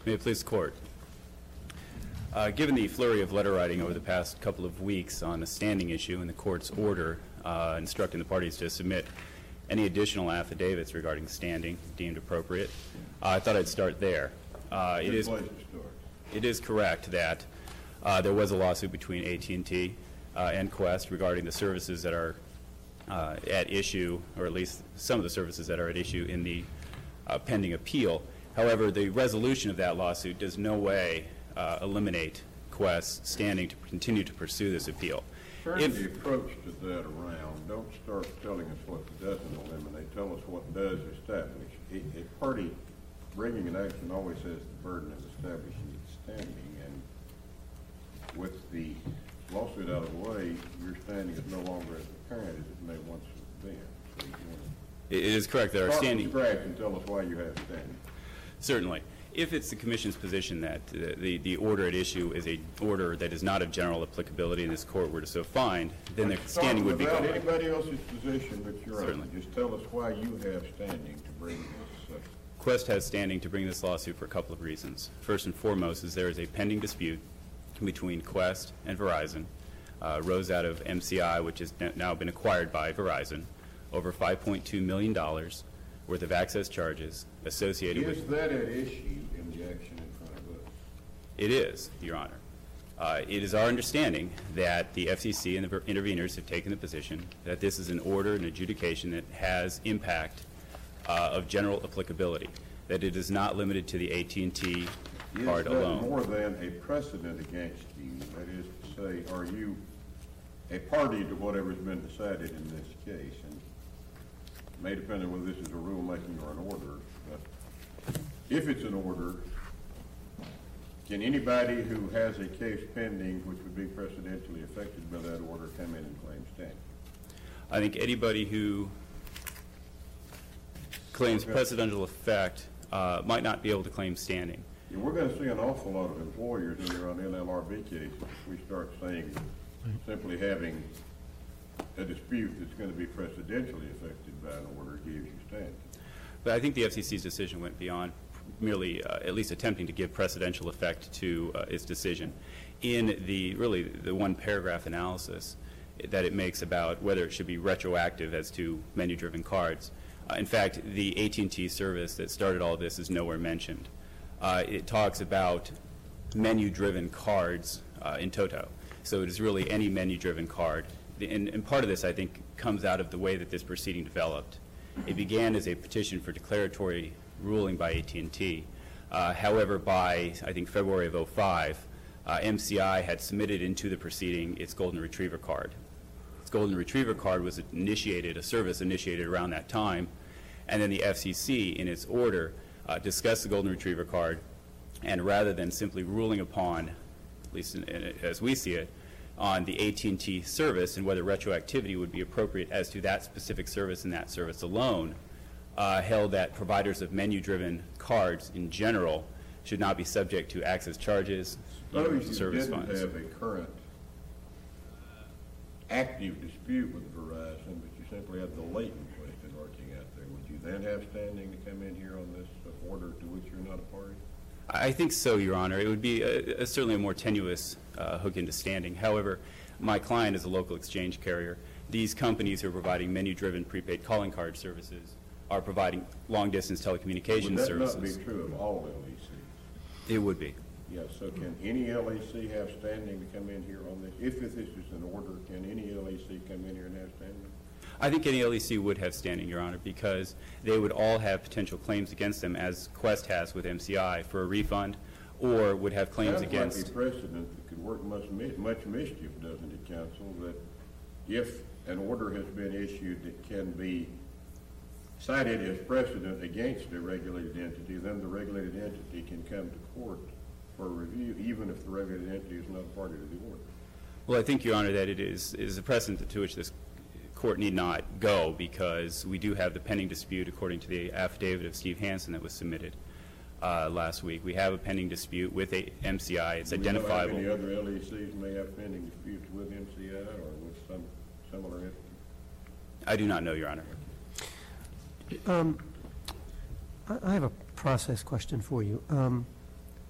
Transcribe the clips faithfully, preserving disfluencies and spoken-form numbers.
May it please the Court. Uh, given the flurry of letter writing over the past couple of weeks on a standing issue and the Court's order uh, instructing the parties to submit any additional affidavits regarding standing deemed appropriate, uh, I thought I'd start there. Uh, it, is, it is correct that uh, there was a lawsuit between A T and T uh, and Qwest regarding the services that are uh, at issue, or at least some of the services that are at issue in the uh, pending appeal. However, the resolution of that lawsuit does no way uh, eliminate Qwest's standing to continue to pursue this appeal. Turn if, the approach to that around. Don't start telling us what doesn't eliminate. Tell us what does establish. A, a party bringing an action always has the burden of establishing its standing, and with the lawsuit out of the way, your standing is no longer as apparent as it may once have been. So you want to it is correct that our standing. Start from scratch and tell us why you have standing. Certainly. If it's the Commission's position that uh, the, the order at issue is a order that is not of general applicability and this Court were to so find, then the standing would be gone. Without anybody else's position but your Certainly. own, just tell us why you have standing to bring this. Uh, Qwest has standing to bring this lawsuit for a couple of reasons. First and foremost is there is a pending dispute between Qwest and Verizon, uh, rose out of M C I, which has now been acquired by Verizon, over five point two million dollars worth of access charges associated is with... Is that at issue in the action in front of us? It is, Your Honor. Uh, it is our understanding that the F C C and the interveners have taken the position that this is an order and adjudication that has impact uh, of general applicability, that it is not limited to the A T and T card alone. Is that more than a precedent against you? That is to say, are you a party to whatever's been decided in this case? And it may depend on whether this is a rulemaking or an order, but if it's an order, can anybody who has a case pending which would be precedentially affected by that order come in and claim standing? I think anybody who claims okay. precedential effect uh, might not be able to claim standing. Yeah, we're going to see an awful lot of employers when they're on N L R B cases if we start saying simply having a dispute that's going to be precedentially affected by an order gives you standing. But I think the F C C's decision went beyond merely uh, at least attempting to give precedential effect to uh, its decision. In the really the one paragraph analysis that it makes about whether it should be retroactive as to menu-driven cards, uh, in fact, the A T and T service that started all this is nowhere mentioned. Uh, it talks about menu-driven cards uh, in toto. So it is really any menu-driven card. And, and part of this, I think, comes out of the way that this proceeding developed. It began as a petition for declaratory ruling by A T and T. Uh, however, by, I think, February of oh five, uh, M C I had submitted into the proceeding its Golden Retriever card. Its Golden Retriever card was initiated, a service initiated around that time, and then the F C C, in its order, uh, discussed the Golden Retriever card, and rather than simply ruling upon, at least in, in, as we see it, on the A T and T service and whether retroactivity would be appropriate as to that specific service and that service alone, uh, held that providers of menu-driven cards in general should not be subject to access charges, Suppose you service didn't funds. have a current active dispute with Verizon, but you simply had the latent question lurking out there. Would you then have standing to come in here on this uh, order to which you're not a party? I think so, Your Honor. It would be a, a, certainly a more tenuous uh, hook into standing. However, my client is a local exchange carrier. These companies who are providing menu-driven prepaid calling card services are providing long-distance telecommunications would that services. Not be true of all L E Cs? It would be. Yes. So can any L E C have standing to come in here on this? If this is an order, can any L E C come in here and have standing? I think any L E C would have standing, Your Honor, because they would all have potential claims against them, as Qwest has with M C I, for a refund, or would have claims Sounds against... like a precedent that could work much, much mischief, doesn't it, counsel, that if an order has been issued that can be cited as precedent against a regulated entity, then the regulated entity can come to court for review, even if the regulated entity is not a party to the order. Well, I think, Your Honor, that it is, is a precedent to which this court need not go, because we do have the pending dispute according to the affidavit of Steve Hansen that was submitted uh, last week. We have a pending dispute with a M C I. It's Do we identifiable. know how many other L E Cs may have pending disputes with M C I or with some similar entity? I do not know, Your Honor. Um, I I have a process question for you. Um,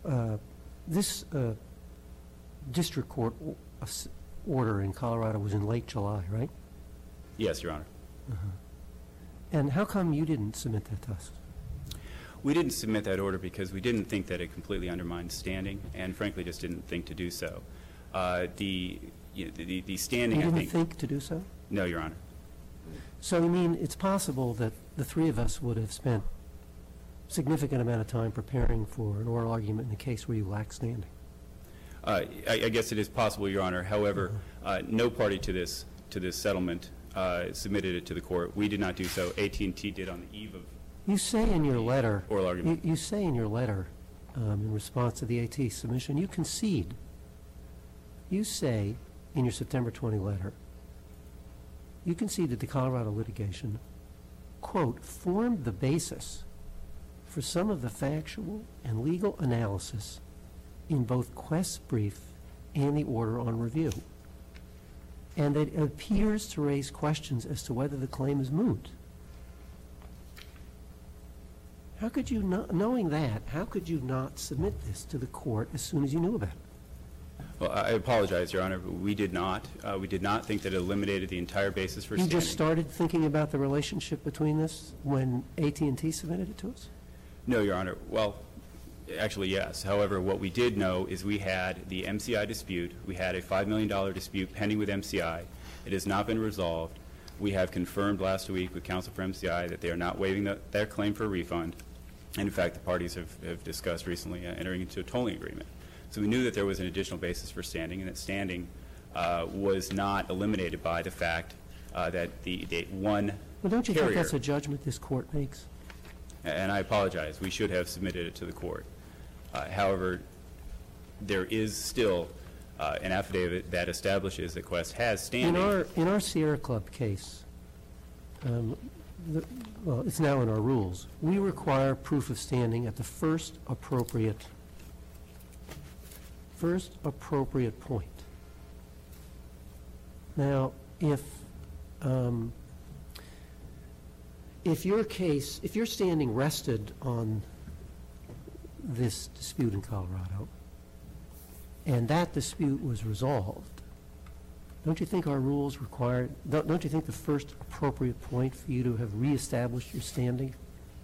uh, this uh, district court o- uh, s- order in Colorado was in late July, right? Yes, Your Honor. And how come you didn't submit that to us? We didn't submit that order because we didn't think that it completely undermined standing, and frankly just didn't think to do so. Uh, the, you know, the, the standing, You I didn't think, think to do so? No, Your Honor. So, I mean, it's possible that the three of us would have spent significant amount of time preparing for an oral argument in a case where you lack standing. Uh, I, I guess it is possible, Your Honor. However, uh, no party to this to this settlement uh, submitted it to the court. We did not do so. A T and T did on the eve of You say in your letter, oral argument. you, you say in your letter, um, in response to the A T submission, you concede. You say in your September twentieth letter, you concede that the Colorado litigation, quote, formed the basis for some of the factual and legal analysis in both Quest's brief and the order on review, and that it appears to raise questions as to whether the claim is moot. How could you not, knowing that, how could you not submit this to the court as soon as you knew about it? Well, I apologize, Your Honor. But we did not. Uh, we did not think that it eliminated the entire basis for You standing. just started thinking about the relationship between this when A T and T submitted it to us? No, Your Honor. Well, actually, yes. However, what we did know is we had the M C I dispute. We had a five million dollars dispute pending with M C I. It has not been resolved. We have confirmed last week with counsel for M C I that they are not waiving the, their claim for a refund. And, in fact, the parties have, have discussed recently uh, entering into a tolling agreement. So we knew that there was an additional basis for standing, and that standing uh, was not eliminated by the fact uh, that the, the one Well, don't you carrier, think that's a judgment this court makes? and I apologize, we should have submitted it to the court. Uh, however, there is still uh, an affidavit that establishes that Quest has standing. In our, in our Sierra Club case, um, the, well, it's now in our rules, we require proof of standing at the first appropriate, first appropriate point. Now, if, um, if your case, if your standing rested on this dispute in Colorado, and that dispute was resolved, don't you think our rules require, don't, don't you think the first appropriate point for you to have reestablished your standing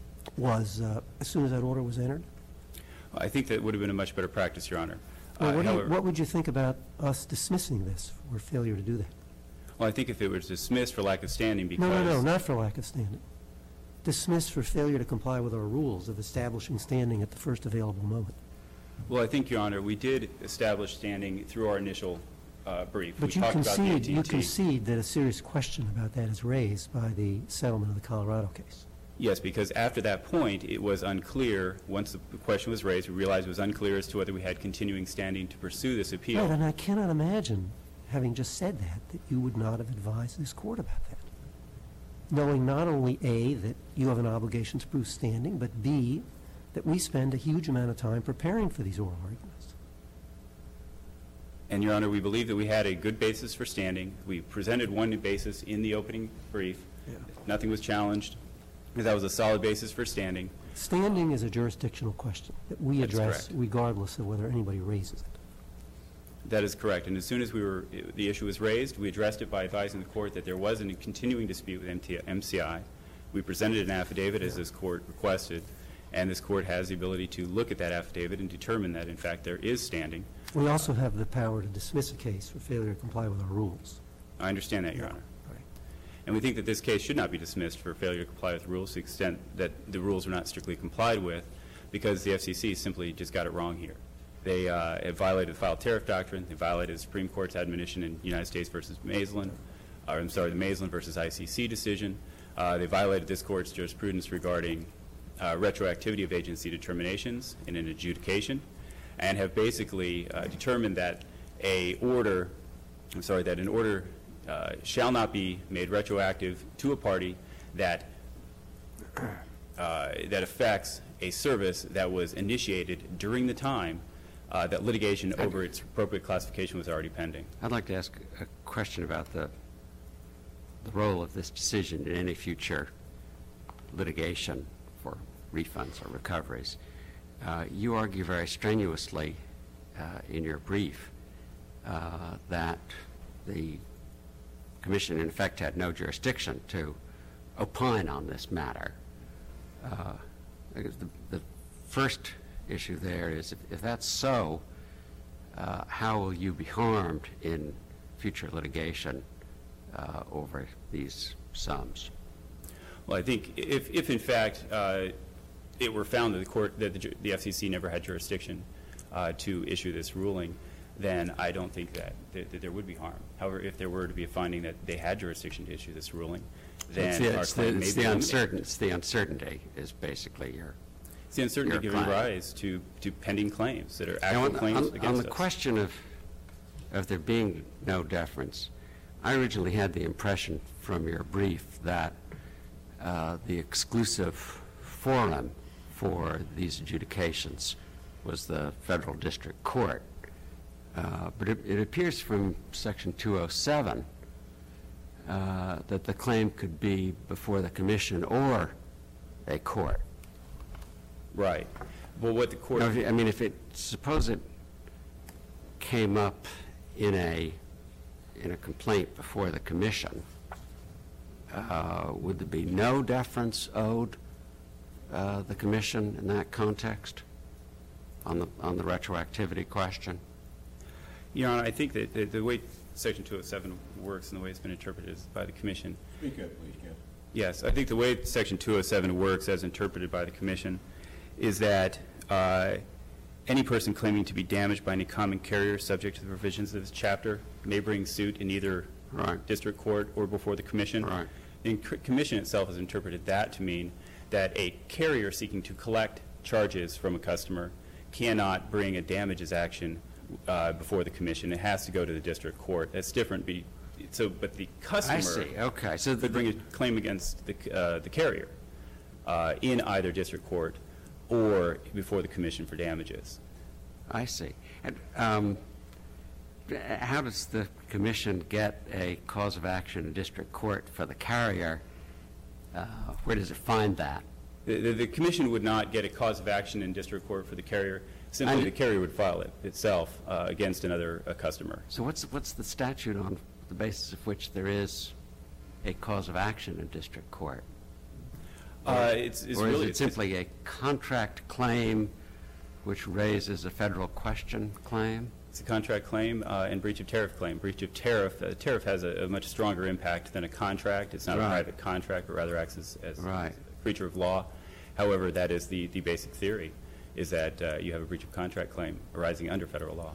was uh, as soon as that order was entered? I think that would have been a much better practice, Your Honor. Well, Uh, what, do you, however- what would you think about us dismissing this for failure to do that? Well, I think if it was dismissed for lack of standing because... No, no, no, not for lack of standing. Dismissed for failure to comply with our rules of establishing standing at the first available moment. Well, I think, Your Honor, we did establish standing through our initial uh, brief. But we you talked about the concede, you A T and T. concede that a serious question about that is raised by the settlement of the Colorado case. Yes, because after that point, it was unclear, once the question was raised, we realized it was unclear as to whether we had continuing standing to pursue this appeal. Right, and I cannot imagine, having just said that, that you would not have advised this court about that. Knowing not only, A, that you have an obligation to prove standing, but B, that we spend a huge amount of time preparing for these oral arguments. And, Your Honor, we believe that we had a good basis for standing. We presented one basis in the opening brief. Yeah. Nothing was challenged. That was a solid basis for standing. Standing is a jurisdictional question that we That's address correct. regardless of whether anybody raises it. That is correct. And as soon as we were, the issue was raised, we addressed it by advising the court that there was a continuing dispute with M C I. We presented an affidavit as this court requested, and this court has the ability to look at that affidavit and determine that, in fact, there is standing. We also have the power to dismiss a case for failure to comply with our rules. I understand that, Your Yeah. Honor. Right. And we think that this case should not be dismissed for failure to comply with the rules to the extent that the rules were not strictly complied with, because the F C C simply just got it wrong here. They uh, have violated the filed tariff doctrine. They violated the Supreme Court's admonition in United States versus Maislin, or I'm sorry, the Maislin versus I C C decision. Uh, they violated this court's jurisprudence regarding uh, retroactivity of agency determinations in an adjudication, and have basically uh, determined that a order, I'm sorry, that an order uh, shall not be made retroactive to a party that uh, that affects a service that was initiated during the time uh, that litigation over its appropriate classification was already pending. I'd like to ask a question about the, the role of this decision in any future litigation for refunds or recoveries. uh, you argue very strenuously uh, in your brief uh, that the Commission, in effect, had no jurisdiction to opine on this matter. Uh, I guess the, the first issue there is, if, if that's so, uh, how will you be harmed in future litigation uh, over these sums? Well, I think if, if in fact uh, it were found that the court, that the, ju- the F C C never had jurisdiction uh, to issue this ruling, then I don't think that, that, that there would be harm. However, if there were to be a finding that they had jurisdiction to issue this ruling, then it's the, our it's claim the, may it's be the eliminated. uncertain, it's the uncertainty is basically your. It's the uncertainty your giving claim. rise to, to pending claims that are Now, actual on, claims on, against on us. the question of of there being no deference, I originally had the impression from your brief that uh, the exclusive forum for these adjudications was the federal district court. Uh, but it, it appears from Section two oh seven uh, that the claim could be before the Commission or a court. Right. Well, what the court... Now, if you- I mean, if it, suppose it came up in a, in a complaint before the Commission, uh, would there be no deference owed uh, the Commission in that context on the, on the retroactivity question? Your Honor, I think that the, the way Section two oh seven works and the way it's been interpreted is by the Commission. Speak up, please, Ken. Yes, I think the way Section two oh seven works as interpreted by the Commission is that uh, any person claiming to be damaged by any common carrier subject to the provisions of this chapter may bring suit in either Right. district court or before the Commission. Right. The c- Commission itself has interpreted that to mean that a carrier seeking to collect charges from a customer cannot bring a damages action uh, before the Commission. It has to go to the district court. That's different. Be, so, but the customer I see, okay. So the, could bring a claim against the, uh, the carrier uh, in either district court or before the Commission for damages. I see. And, um, how does the Commission get a cause of action in district court for the carrier? Uh, where does it find that? The, the, the Commission would not get a cause of action in district court for the carrier. Simply, And- the carrier would file it itself uh, against another uh, customer. So what's, what's the statute on the basis of which there is a cause of action in district court? Uh, it's, it's Or is really it simply a contract claim which raises a federal question claim? It's a contract claim uh, and breach of tariff claim. Breach of tariff, uh, tariff has a, a much stronger impact than a contract. It's not Right. a private contract, but rather acts as, as Right. a creature of law. However, that is the, the basic theory, is that uh, you have a breach of contract claim arising under federal law.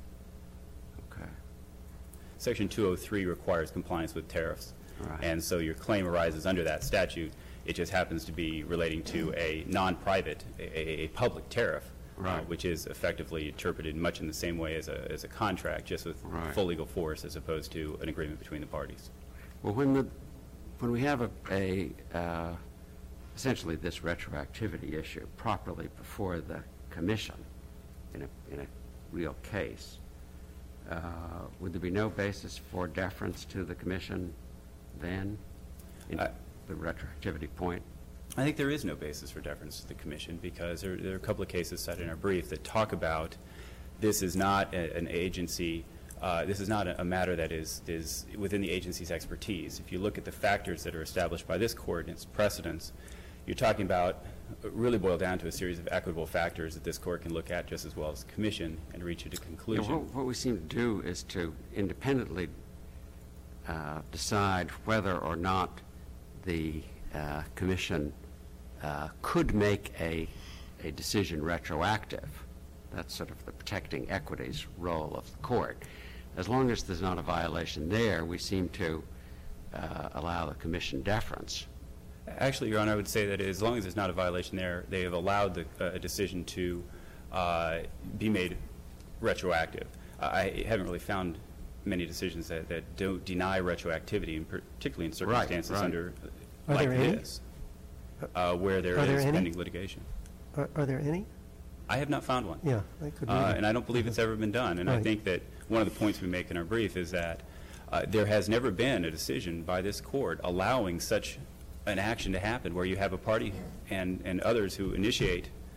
Okay. Section two oh three requires compliance with tariffs. Right. And so your claim arises under that statute. It just happens to be relating to a non-private, a, a, a public tariff, uh, Right. which is effectively interpreted much in the same way as a, as a contract, just with Right. full legal force as opposed to an agreement between the parties. Well, when the, when we have a, a uh, essentially this retroactivity issue properly before the Commission in a, in a real case, uh, would there be no basis for deference to the Commission then, in I- the retroactivity point? I think there is no basis for deference to the Commission because there, there are a couple of cases cited in our brief that talk about this is not a, an agency, uh, this is not a, a matter that is, is within the agency's expertise. If you look at the factors that are established by this Court and its precedents, you're talking about, uh, really boil down to a series of equitable factors that this Court can look at just as well as the Commission and reach a Yeah, conclusion. what, what we seem to do is to independently uh, decide whether or not the uh, Commission uh, could make a, a decision retroactive. That's sort of the protecting equities role of the court. As long as there's not a violation there, we seem to uh, allow the Commission deference. Actually, Your Honor, I would say that as long as there's not a violation there, they have allowed the, uh, a decision to uh, be made retroactive. Uh, I haven't really found many decisions that, that don't deny retroactivity, and particularly in circumstances right. under Are like there any? this, uh, where there Are there is any? pending litigation. Are, are there any? I have not found one. Yeah, I could read Uh, it. and I don't believe it's ever been done. And I Right. think that one of the points we make in our brief is that uh, there has never been a decision by this court allowing such an action to happen where you have a party and, and others who initiate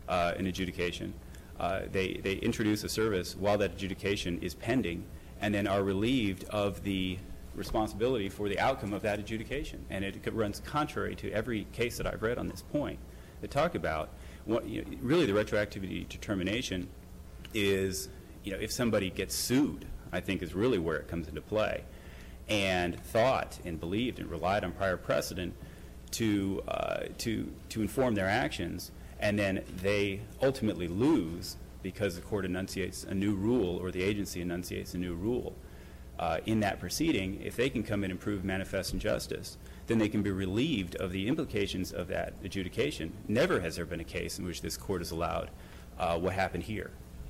uh, an adjudication. Uh, they, they introduce a service while that adjudication is pending and then are relieved of the responsibility for the outcome of that adjudication. And it runs contrary to every case that I've read on this point that talk about what, you know, really the retroactivity determination is, you know, if somebody gets sued, I think is really where it comes into play, and thought and believed and relied on prior precedent to, uh, to, to inform their actions, and then they ultimately lose because the court enunciates a new rule or the agency enunciates a new rule uh, in that proceeding. If they can come in and prove manifest injustice, then they can be relieved of the implications of that adjudication. Never has there been a case in which this court has allowed uh, what happened here.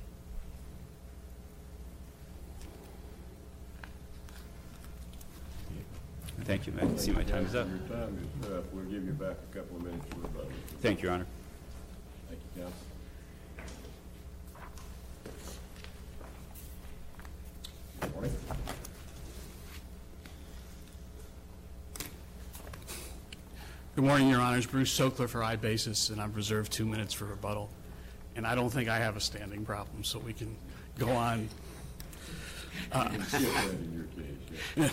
Thank you. I see my time is up. Your time is up. We'll give you back a couple of minutes for rebuttal. Thank you, Your Honor. Thank you, counsel. Good morning. Good morning, Your Honors. Bruce Sokler for iBasis, and I've reserved two minutes for rebuttal. And I don't think I have a standing problem, so we can go on. Uh, Still in your case, yeah.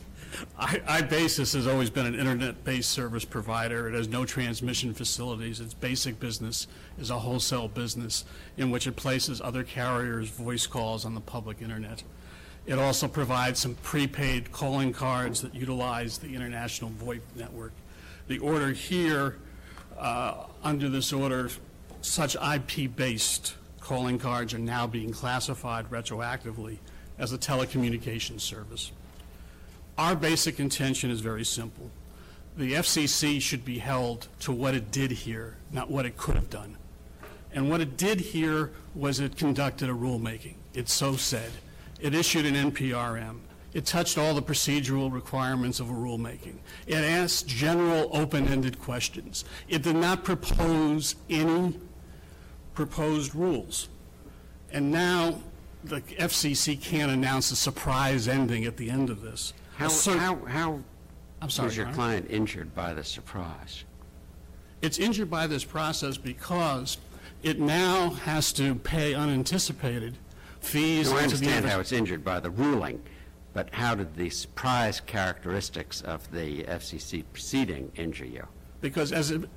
I, iBasis has always been an internet-based service provider. It has no transmission facilities. Its basic business is a wholesale business in which it places other carriers' voice calls on the public internet. It also provides some prepaid calling cards that utilize the international VoIP network. The order here, uh, under this order, such I P-based calling cards are now being classified retroactively as a telecommunications service. Our basic intention is very simple. The F C C should be held to what it did here, not what it could have done. And what it did here was it conducted a rulemaking. It so said. It issued an N P R M. It touched all the procedural requirements of a rulemaking. It asked general open-ended questions. It did not propose any proposed rules. And now the F C C can't announce a surprise ending at the end of this. How, how, how I'm sorry, was your Your Honor? client injured by the surprise? It's injured by this process because it now has to pay unanticipated fees. No, I into the understand adver- how it's injured by the ruling, but how did the surprise characteristics of the F C C proceeding injure you? Because as it,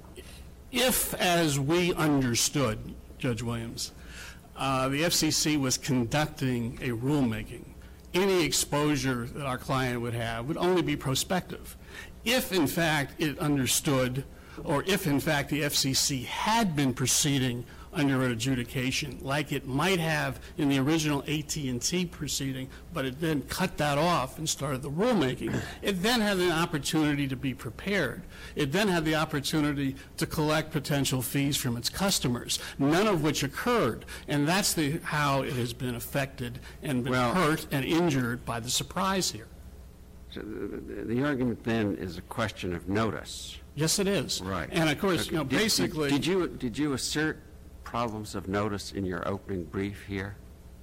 if, as we understood, Judge Williams, uh, the F C C was conducting a rulemaking, any exposure that our client would have would only be prospective. If, in fact, it understood, or if, in fact, the F C C had been proceeding under an adjudication, like it might have in the original A T and T proceeding, but it then cut that off and started the rulemaking, it then had an opportunity to be prepared. It then had the opportunity to collect potential fees from its customers, none of which occurred. And that's the, how it has been affected and been Well- hurt and injured by the surprise here. So the, the argument then is a question of notice. Yes, it is. Right. And of course, you know, Did- did- basically. Did you, did you assert problems of notice in your opening brief here?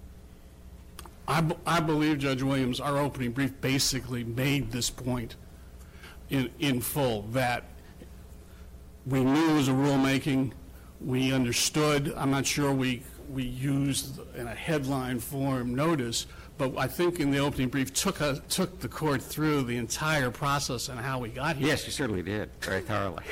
I, b- I believe, Judge Williams, our opening brief basically made this point in, in full, that we knew it was a rulemaking, we understood, I'm not sure we, we used in a headline form notice, but I think in the opening brief took, a, took the court through the entire process and how we got here. Yes, you certainly did, very thoroughly.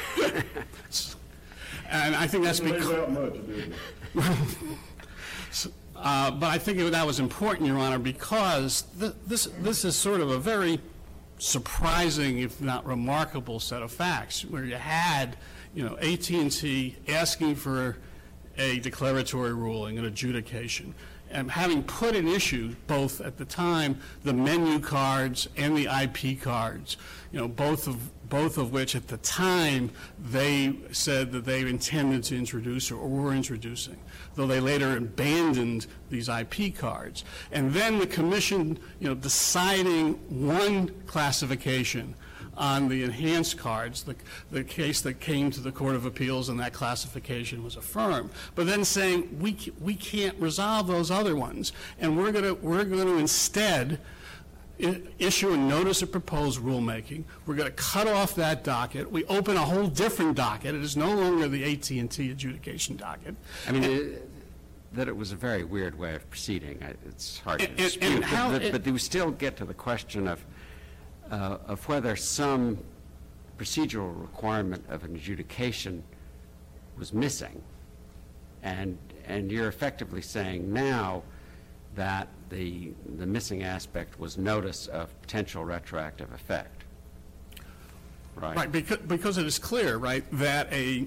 And I think that's Leave because. out much, didn't it? Uh, But I think that was important, Your Honor, because th- this, this is sort of a very surprising, if not remarkable, set of facts, where you had, you know, A T and T asking for a declaratory ruling, an adjudication, and having put in issue both at the time the menu cards and the I P cards, you know, both of both of which at the time they said that they intended to introduce or were introducing, though they later abandoned these I P cards. And then the commission, you know, deciding one classification on the enhanced cards, the, the case that came to the Court of Appeals and that classification was affirmed, but then saying we, we can't resolve those other ones, and we're going to we're going to instead i- issue a notice of proposed rulemaking. We're going to cut off that docket. We open a whole different docket. It is no longer the A T and T adjudication docket. I mean, it- that it was a very weird way of proceeding, I- it's hard to And- and- and dispute. how But it- but we still get to the question of, uh, of whether some procedural requirement of an adjudication was missing. And, and you're effectively saying now that the, the missing aspect was notice of potential retroactive effect. Right? Right, because, because it is clear, right, that a,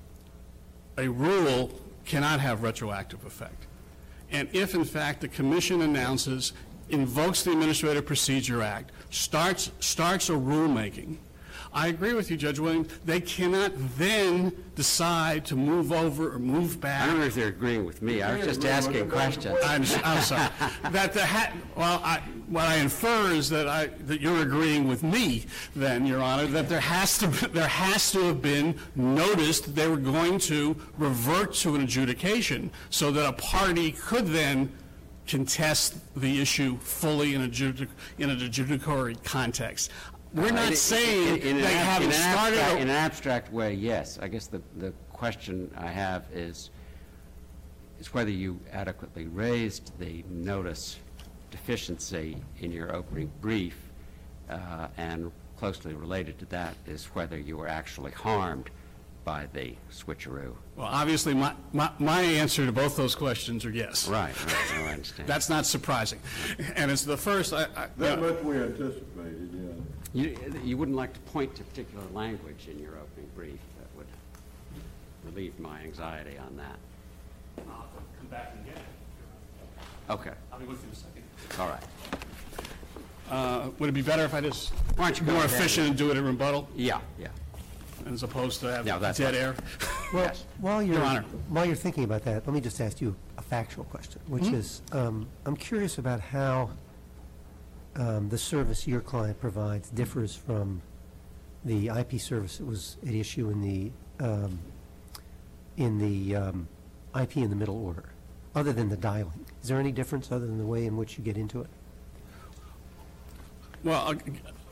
a rule cannot have retroactive effect. And if, in fact, the commission announces, invokes the Administrative Procedure Act, starts, starts a rulemaking, I agree with you, Judge Williams, they cannot then decide to move over or move back. I don't know if they're agreeing with me, I was just asking questions. I'm, I'm sorry. That the ha, well, I, what I infer is that I, that you're agreeing with me then, Your Honor, that there has to, be- there has to have been notice that they were going to revert to an adjudication so that a party could then contest the issue fully in a judic, in an adjudicatory context. We're Uh, not in- saying in- in an they ab- haven't in an started. abstract- a- In an abstract way, yes. I guess the, the question I have is, is whether you adequately raised the notice deficiency in your opening brief, uh, and closely related to that is whether you were actually harmed by the switcheroo. Well, obviously, my, my, my answer to both those questions are yes. Right, right, no, I understand. That's not surprising. And it's the first, I, I, That much we anticipated, yeah. You, you wouldn't like to point to particular language in your opening brief that would relieve my anxiety on that? I'll come back and get it. Okay, I'll be with you in a second. all right. Uh, would it be better if I just, Why don't you go more ahead? efficient and do it in rebuttal, Yeah, yeah. as opposed to have No, that's dead fine. air? Well, Yes. while you're, Your Honor. while you're thinking about that, let me just ask you a factual question, which is, um, I'm curious about how um, the service your client provides differs from the I P service that was at issue in the, um, in the um, I P in the middle order, other than the dialing. Is there any difference other than the way in which you get into it? Well, uh,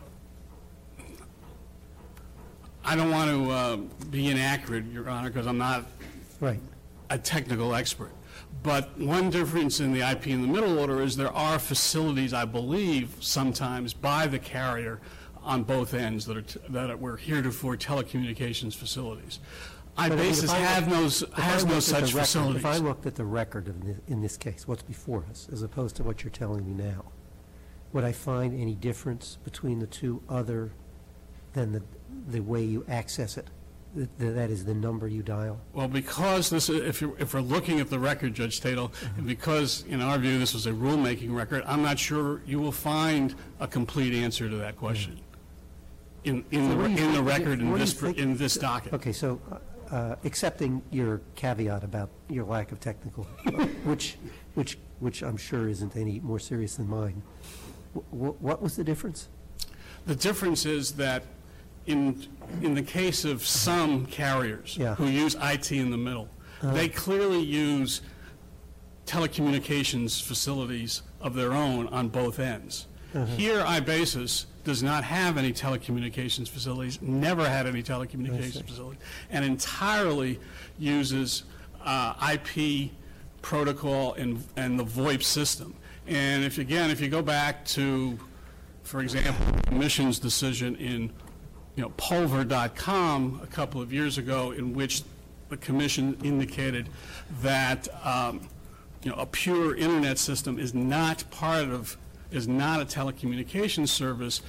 I don't want to uh, be inaccurate, Your Honor, because I'm not Right. a technical expert. But one difference in the I P in the middle order is there are facilities, I believe, sometimes by the carrier on both ends that are, t- that were heretofore telecommunications facilities. But I mean, iBasis if I have look- no, if I has no looked at the such record- facilities. If I looked at the record of this, in this case, what's before us, as opposed to what you're telling me now, would I find any difference between the two other than the, the way you access it? Th- th- That is, the number you dial? Well, because this, is- if you're, if we're looking at the record, Judge Tatel, and because in our view this was a rulemaking record, I'm not sure you will find a complete answer to that question in, in So the, what do you in the think- record in what do you this, think- in this docket. Okay, so, uh, accepting your caveat about your lack of technical, which, which, which I'm sure isn't any more serious than mine, wh- wh- what was the difference? The difference is that in, in the case of some carriers Yeah. who use I T in the middle, they clearly use telecommunications facilities of their own on both ends. Here, iBasis does not have any telecommunications facilities, never had any telecommunications facilities, and entirely uses uh, I P protocol and, and the VoIP system. And if, again, if you go back to, for example, the Commission's decision in, you know, Pulver dot com a couple of years ago, in which the Commission indicated that, um, you know, a pure internet system is not part of, is not a telecommunications service.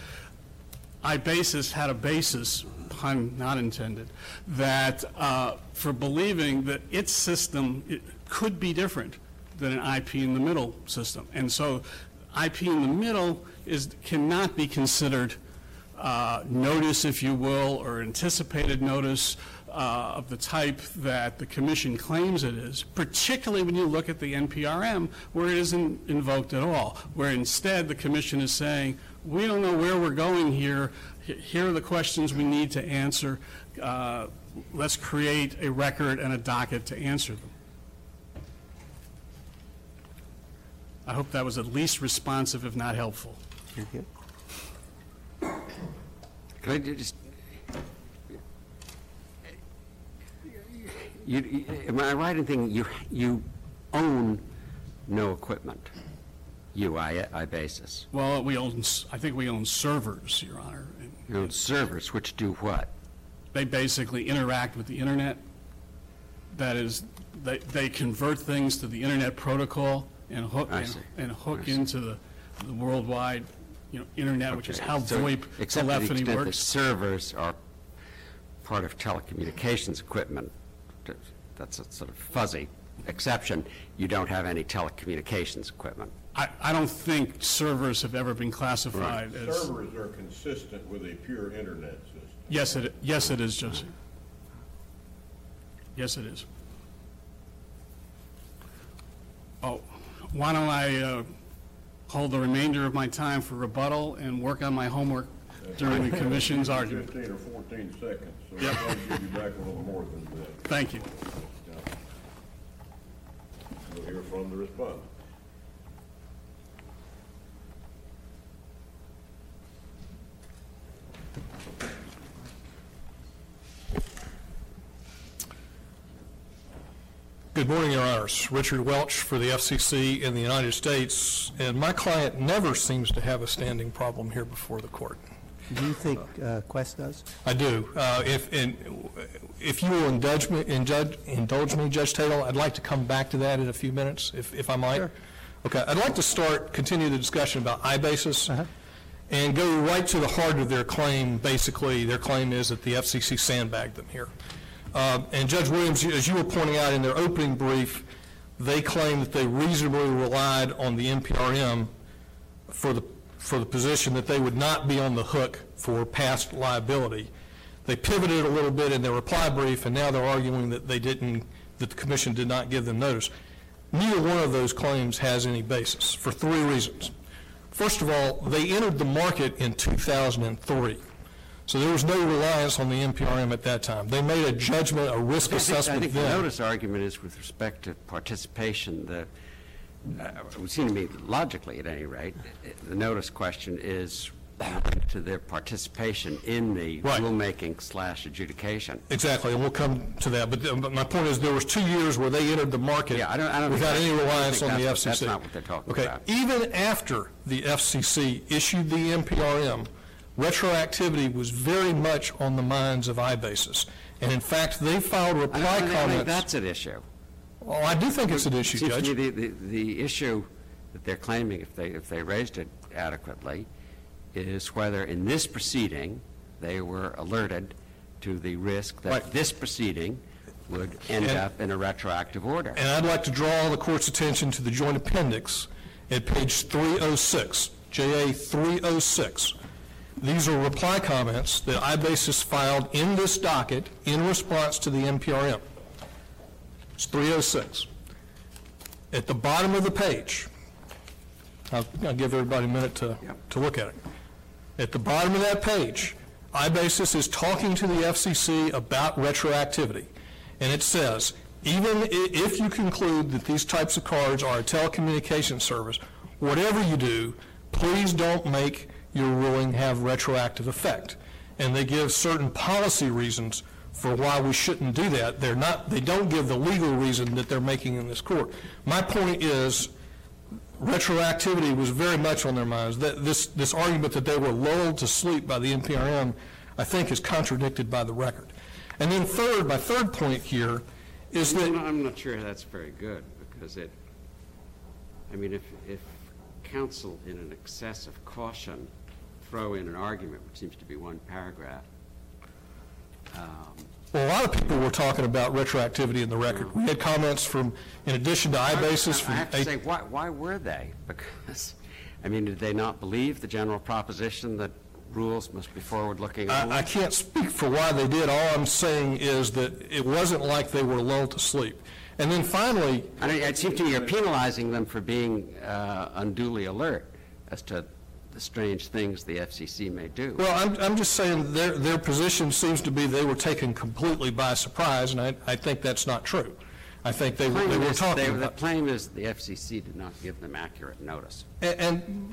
iBasis had a basis, pun not intended, that uh, for believing that its system it could be different than an I P in the middle system. And so I P in the middle is, cannot be considered uh, notice, if you will, or anticipated notice uh, of the type that the Commission claims it is, particularly when you look at the N P R M, where it isn't invoked at all, where instead the Commission is saying, we don't know where we're going here, H- here are the questions we need to answer, uh, let's create a record and a docket to answer them. I hope that was at least responsive, if not helpful. Thank you. Can I do just, you, you- am I right in thinking you, you own no equipment? You, I, iBasis. Well, we own, s- I think we own servers, Your Honor. and You own servers, which do what? They basically interact with the internet. That is, they, they convert things to the internet protocol and hook, I and- see. and hook I see. into the, the worldwide, you know, internet, which is Okay, how so VoIP except to the telephony extent that works. servers are part of telecommunications equipment, th- that's a sort of fuzzy exception, you don't have any telecommunications equipment. I, I don't think servers have ever been classified as. Servers are consistent with a pure internet system. Yes, it, yes, it is, Judge. Yes, it is. Oh, why don't I uh, hold the remainder of my time for rebuttal and work on my homework during the commission's argument? Fifteen or fourteen seconds, so Yep. I'll give you back a little more than that. Thank you. We'll hear from the respondent. Good morning, Your Honors. Richard Welch for the F C C in the United States, and my client never seems to have a standing problem here before the court. Do you think uh, Quest does? I do. Uh, If, and if you will indulge me, indulge indulge me, Judge Tatel, I'd like to come back to that in a few minutes, if if I might. Sure. Okay, I'd like to start, continue the discussion about iBasis, Uh-huh. and go right to the heart of their claim. Basically, their claim is that the F C C sandbagged them here. Um, And Judge Williams, as you were pointing out in their opening brief, they claim that they reasonably relied on the N P R M for the, for the position that they would not be on the hook for past liability. They pivoted a little bit in their reply brief, and now they're arguing that they didn't, that the commission did not give them notice. Neither one of those claims has any basis, for three reasons. First of all, they entered the market in two thousand three. So there was no reliance on the N P R M at that time. They made a judgment, a risk I think- assessment I think the then. notice argument is with respect to participation, the, uh, it would seem to me, logically at any rate, the notice question is to their participation in the Right. rulemaking slash adjudication. Exactly, and we'll come to that. But, uh, but my point is, there was two years where they entered the market Yeah, I don't- I don't without think any that's- I don't reliance think on the F that's C what- C. that's not what they're talking Okay, about. even after the F C C issued the N P R M, retroactivity was very much on the minds of iBasis. And in fact, they filed I reply don't- I don't think comments. that's at issue. Well, I do think it's an issue, Seems to Judge. me the, the, the issue that they're claiming, if they, if they raised it adequately, is whether in this proceeding, they were alerted to the risk that Right. this proceeding would end And- up in a retroactive order. And I'd like to draw the court's attention to the joint appendix at page three oh six, J A three oh six. These are reply comments that iBasis filed in this docket in response to the N P R M. It's three oh six. At the bottom of the page, I'll, I'll give everybody a minute to, Yep. to look at it. At the bottom of that page, iBasis is talking to the F C C about retroactivity. And it says, even i- if you conclude that these types of cards are a telecommunications service, whatever you do, please don't make your ruling have retroactive effect. And they give certain policy reasons for why we shouldn't do that. They're not, they don't give the legal reason that they're making in this court. My point is, retroactivity was very much on their minds. That this, this argument that they were lulled to sleep by the N P R M, I think, is contradicted by the record. And then third, my third point here is I'm that, not- I'm not sure that's very good, because it, I mean, if, if counsel in an excess of caution throw in an argument, which seems to be one paragraph, um, well, a lot of people were talking about retroactivity in the record. We had comments from, in addition to iBasis, I from... have to A- say, why, why were they? Because, I mean, did they not believe the general proposition that rules must be forward-looking only? I, I can't speak for why they did. All I'm saying is that it wasn't like they were lulled to sleep. And then finally, I mean, it seems to me you're penalizing them for being uh, unduly alert as to the strange things the F C C may do. well, I'm, I'm just saying their, their position seems to be they were taken completely by surprise, and I, I think that's not true. I think they, The were- they claim were is- talking they- The about... claim is the F C C did not give them accurate notice. And, and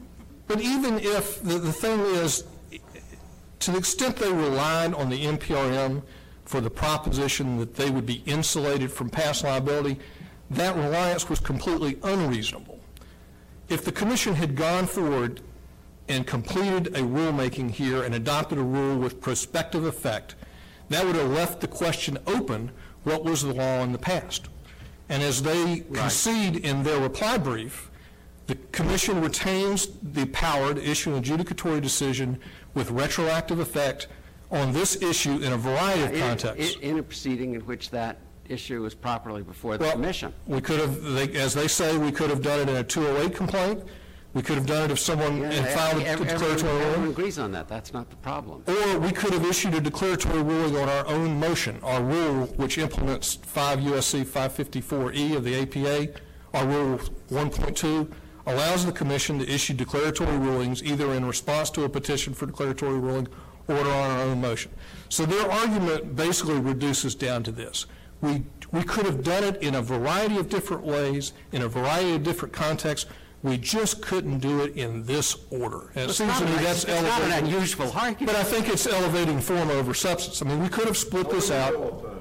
But even if, the, the thing is, to the extent they relied on the N P R M for the proposition that they would be insulated from past liability, that reliance was completely unreasonable. If the commission had gone forward and completed a rulemaking here and adopted a rule with prospective effect, that would have left the question open, what was the law in the past? And as they concede in their reply brief, the commission retains the power to issue an adjudicatory decision with retroactive effect on this issue in a variety of In- contexts. In, in a proceeding in which that issue is properly before the Well, commission. We could have, they- as they say, we could have done it in a two oh eight complaint. We could have done it if someone Yeah, had filed a ev- everyone- declaratory Everyone ruling. agrees on that. That's not the problem. Or we could have issued a declaratory ruling on our own motion, our rule which implements five U S C five fifty-four E of the A P A, our rule one point two, allows the commission to issue declaratory rulings either in response to a petition for declaratory ruling or on our own motion. So their argument basically reduces down to this. We, we could have done it in a variety of different ways, in a variety of different contexts. We just couldn't do it in this order. And it It's seems not to me an- that's it's not an elevating. unusual argument. But I think it's elevating form over substance. I mean, we could have split this out.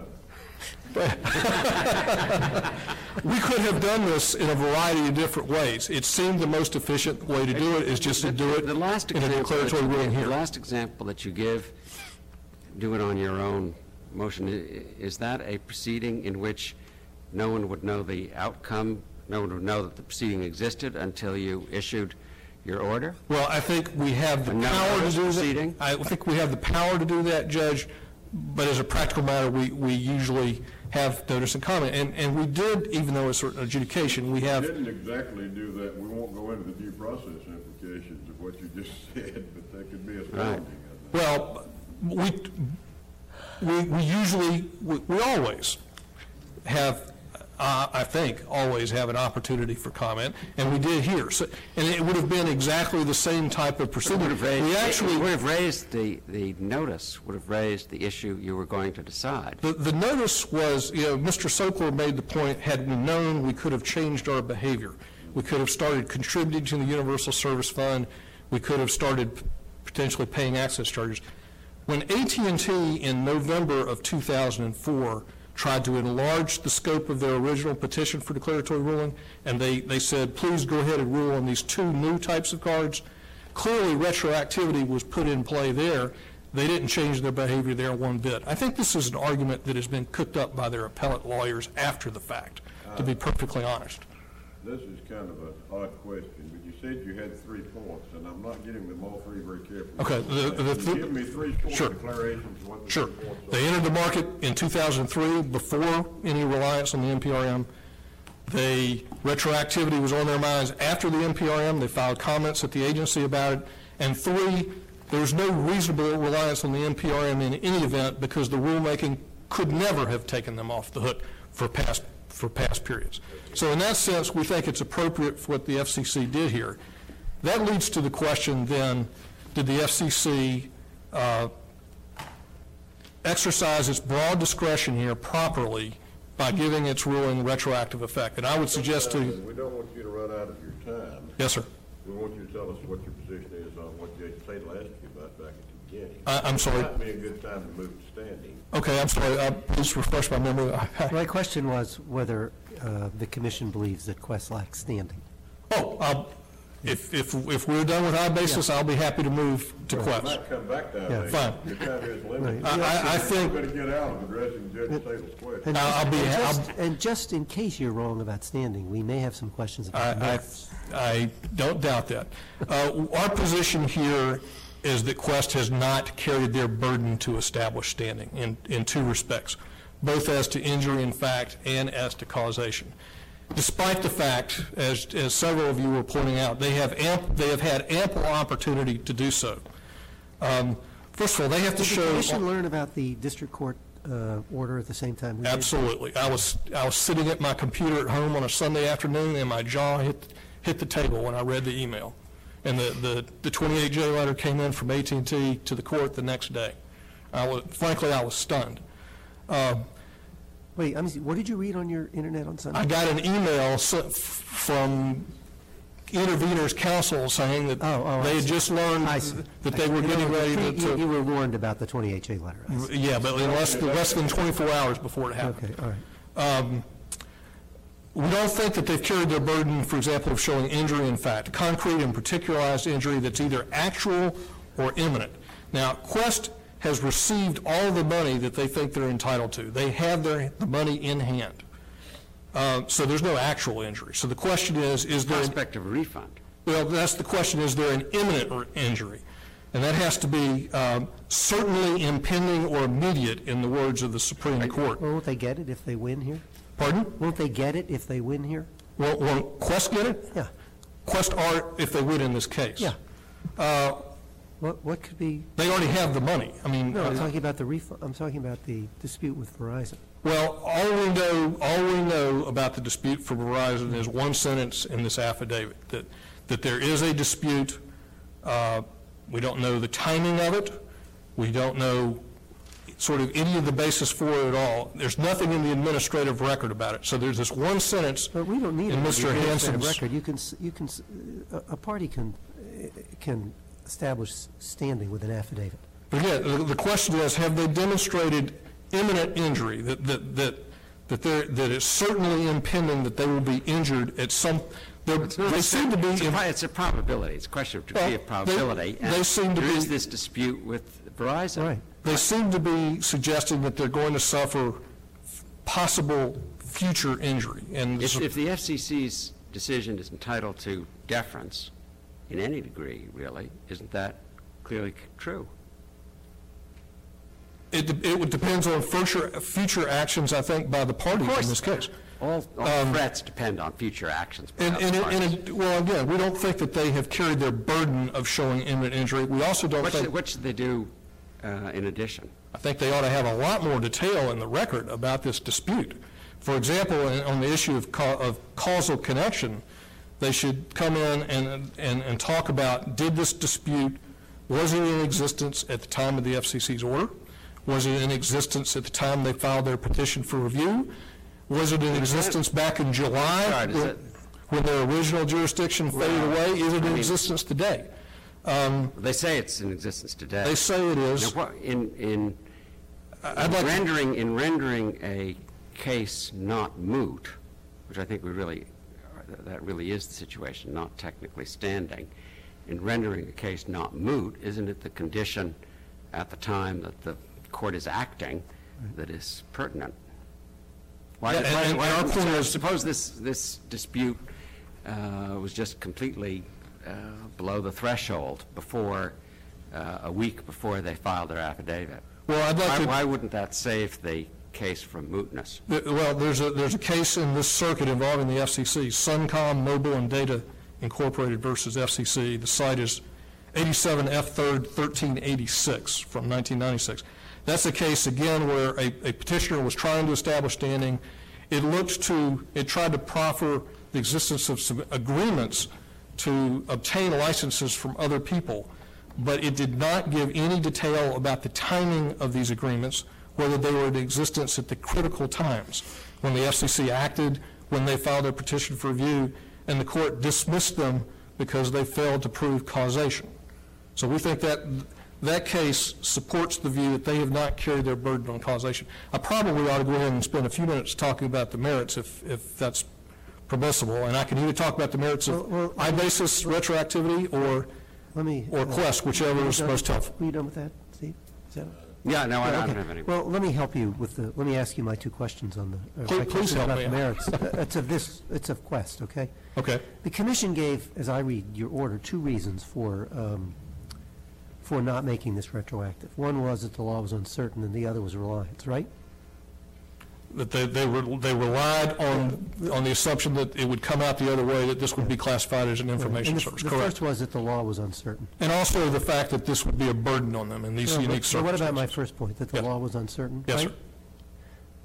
We could have done this in a variety of different ways. It seemed the most efficient way to do it is just to do it The last in a example that declaratory you ruling give- here. The last example that you give, do it on your own motion, i- is that a proceeding in which no one would know the outcome, no one would know that the proceeding existed until you issued your order? Well, I think we have the A no power to notice do proceeding? that. I think we have the power to do that, Judge, but as a practical matter, we, we usually have notice and comment. And, and we did, even though it's an adjudication, we have, Didn't exactly do that. We won't go into the due process implications of what you just said, but that could be astounding. I think. well, we, we, we usually, we, we always have, uh, I think, always have an opportunity for comment, and we did here. So, and it would have been exactly the same type of Would procedure. have raised, We it actually, would have raised the, the notice, would have raised the issue you were going to decide. the, the notice was, you know, Mister Sokol made the point, had we known, we could have changed our behavior. We could have started contributing to the Universal Service Fund. We could have started potentially paying access charges. When A T and T in November of two thousand four tried to enlarge the scope of their original petition for declaratory ruling, and they, they said, please go ahead and rule on these two new types of cards, clearly retroactivity was put in play there. They didn't change their behavior there one bit. I think this is an argument that has been cooked up by their appellate lawyers after the fact, to be perfectly honest. This is kind of an odd question, but you said you had three points, and I'm not getting them all three very carefully. Okay, the- the- Can you give me three Sure. short declarations of what the Sure. three points are? They entered the market in two thousand three before any reliance on the N P R M. They, retroactivity was on their minds after the N P R M. They filed comments at the agency about it. And three, there was no reasonable reliance on the N P R M in any event because the rulemaking could never have taken them off the hook for past, for past periods. So in that sense, we think it's appropriate for what the F C C did here. That leads to the question then, did the F C C uh, exercise its broad discretion here properly by giving its ruling retroactive effect? And I would suggest to, We don't want you to run out of your time. yes, sir. We want you to tell us what your position is on what Judge Tatel asked you about back at the beginning. I- I'm sorry. Might be a good time to move to standing. Okay, I'm sorry, uh, please refresh my memory. My question was whether uh, the commission believes that Quest lacks standing. Oh, uh, if, if, if we're done with our basis, I'll be happy to move to You Quest. might come back down Yeah. there. Fine. Your time is limited. Right. I, I- I think, We're going to get out of addressing Judge Tatel's question. And I'll- I'll be- and I'll- just- And just in case you're wrong about standing, we may have some questions about the I, merits. I, I don't doubt that. Uh, Our position here is that Quest has not carried their burden to establish standing in, in two respects, both as to injury in fact and as to causation. Despite the fact, as, as several of you were pointing out, they have amp, they have had ample opportunity to do so. Um, First of all, they have to Did the show. commission learn about the district court uh, order at the same time we did? Absolutely. I was, I was sitting at my computer at home on a Sunday afternoon, and my jaw hit, hit the table when I read the email. And the, the, the twenty-eight J letter came in from A T and T to the court the next day. I was, frankly, I was stunned. Uh, Wait, I'm, what did you read on your internet on Sunday? I got an email s- f- from interveners counsel saying that Oh, oh, I they had see. just learned I see. that they were You getting know, ready to- you- You to, were warned about the twenty H A letter. I see. yeah, but in less, than- less than twenty-four hours before it happened. Okay, all right. Um, We don't think that they've carried their burden, for example, of showing injury in fact, concrete and particularized injury that's either actual or imminent. Now, Quest has received all the money that they think they're entitled to. They have their, the money in hand. Uh, So there's no actual injury. So the question is, is there, an- Prospect of a refund. well, that's the question, is there an imminent or injury? And that has to be um, certainly impending or immediate in the words of the Supreme Court. Well, won't they get it if they win here? Pardon? Won't they get it if they win here? Will, will Quest get it? Yeah. Quest are, if they win in this case. Yeah. Uh, What, what could be, They already have the money. I mean, no, I'm uh, talking about the refund, I'm talking about the dispute with Verizon. well, all we know, all we know about the dispute for Verizon is one sentence in this affidavit, that, that there is a dispute. Uh, We don't know the timing of it. We don't know sort of any of the basis for it at all. There's nothing in the administrative record about it. So there's this one sentence But we don't need in a Mister administrative Hansen's. record. You can, s- you can, s- a a party can, uh, can establish standing with an affidavit. But again, the, the question is, have they demonstrated imminent injury, that, that, that, that they're, that it's certainly impending that they will be injured at some, they're- It's not they a- seem to be. It's a, in- pro- it's a probability. It's a question of degree Well, of they- probability. they and seem to There is be- this dispute with Verizon. Right. They seem to be suggesting that they're going to suffer possible future injury. And If, if the F C C's decision is entitled to deference, in any degree, really, isn't that clearly c- true? it, de- it would depends on future, future actions, I think, by the parties in this case. All, all Um, threats depend on future actions by And, other and, it- parties. and, it- well, again, we don't think that they have carried their burden of showing imminent injury. We also don't What should, think, what should they do uh, in addition? I think they ought to have a lot more detail in the record about this dispute. For example, in- on the issue of, ca- of causal connection, they should come in and, and, and talk about, did this dispute, was it in existence at the time of the F C C's order? Was it in existence at the time they filed their petition for review? Was it in existence back in July Right, is when- it- when their original jurisdiction faded Well, away? Is it I in mean- existence today? Um, They say it's in existence today. They say it Now, is. what, in, in I'd like to- rendering, in rendering a case not moot, which I think we really, that really is the situation, not technically standing, in rendering a case not moot, isn't it the condition at the time that the court is acting that is pertinent? Why, Yeah, and- why- and why- our point is- suppose this, this dispute uh, was just completely uh, below the threshold before, uh, a week before they filed their affidavit. Well, I'd like Why, to... why wouldn't that save the case from mootness? Th- Well, there's a, there's a case in this circuit involving the F C C, Suncom Mobile and Data Incorporated versus F C C. The site is eighty-seven F third thirteen eighty-six from nineteen ninety-six. That's a case, again, where a a petitioner was trying to establish standing. It looked to, it tried to proffer the existence of some agreements to obtain licenses from other people, but it did not give any detail about the timing of these agreements, whether they were in existence at the critical times, when the F C C acted, when they filed their petition for review, and the court dismissed them because they failed to prove causation. So we think that that case supports the view that they have not carried their burden on causation. I probably ought to go ahead and spend a few minutes talking about the merits, if, if that's permissible, and I can either talk about the merits of Well, well, I-basis retroactivity or, Let me. or uh, Quest, whichever you is done- most helpful. Are you done with that, Steve? Is that? Yeah, no, I Yeah, don't okay. have any. Well, let me help you with the, let me ask you my two questions on the. uh, Please- my please questions help about me the out. merits. Uh, It's of this, it's of Quest, okay? Okay. The commission gave, as I read your order, two reasons for, um, for not making this retroactive. One was that the law was uncertain, and the other was reliance, right? That they, they re- they relied on, on the assumption that it would come out the other way, that this would be classified as an information And the- service, The correct? first was that the law was uncertain. And also the fact that this would be a burden on them in these So, unique but- so what about my circumstances. first point, that the Yes. law was uncertain? Yes, right? sir.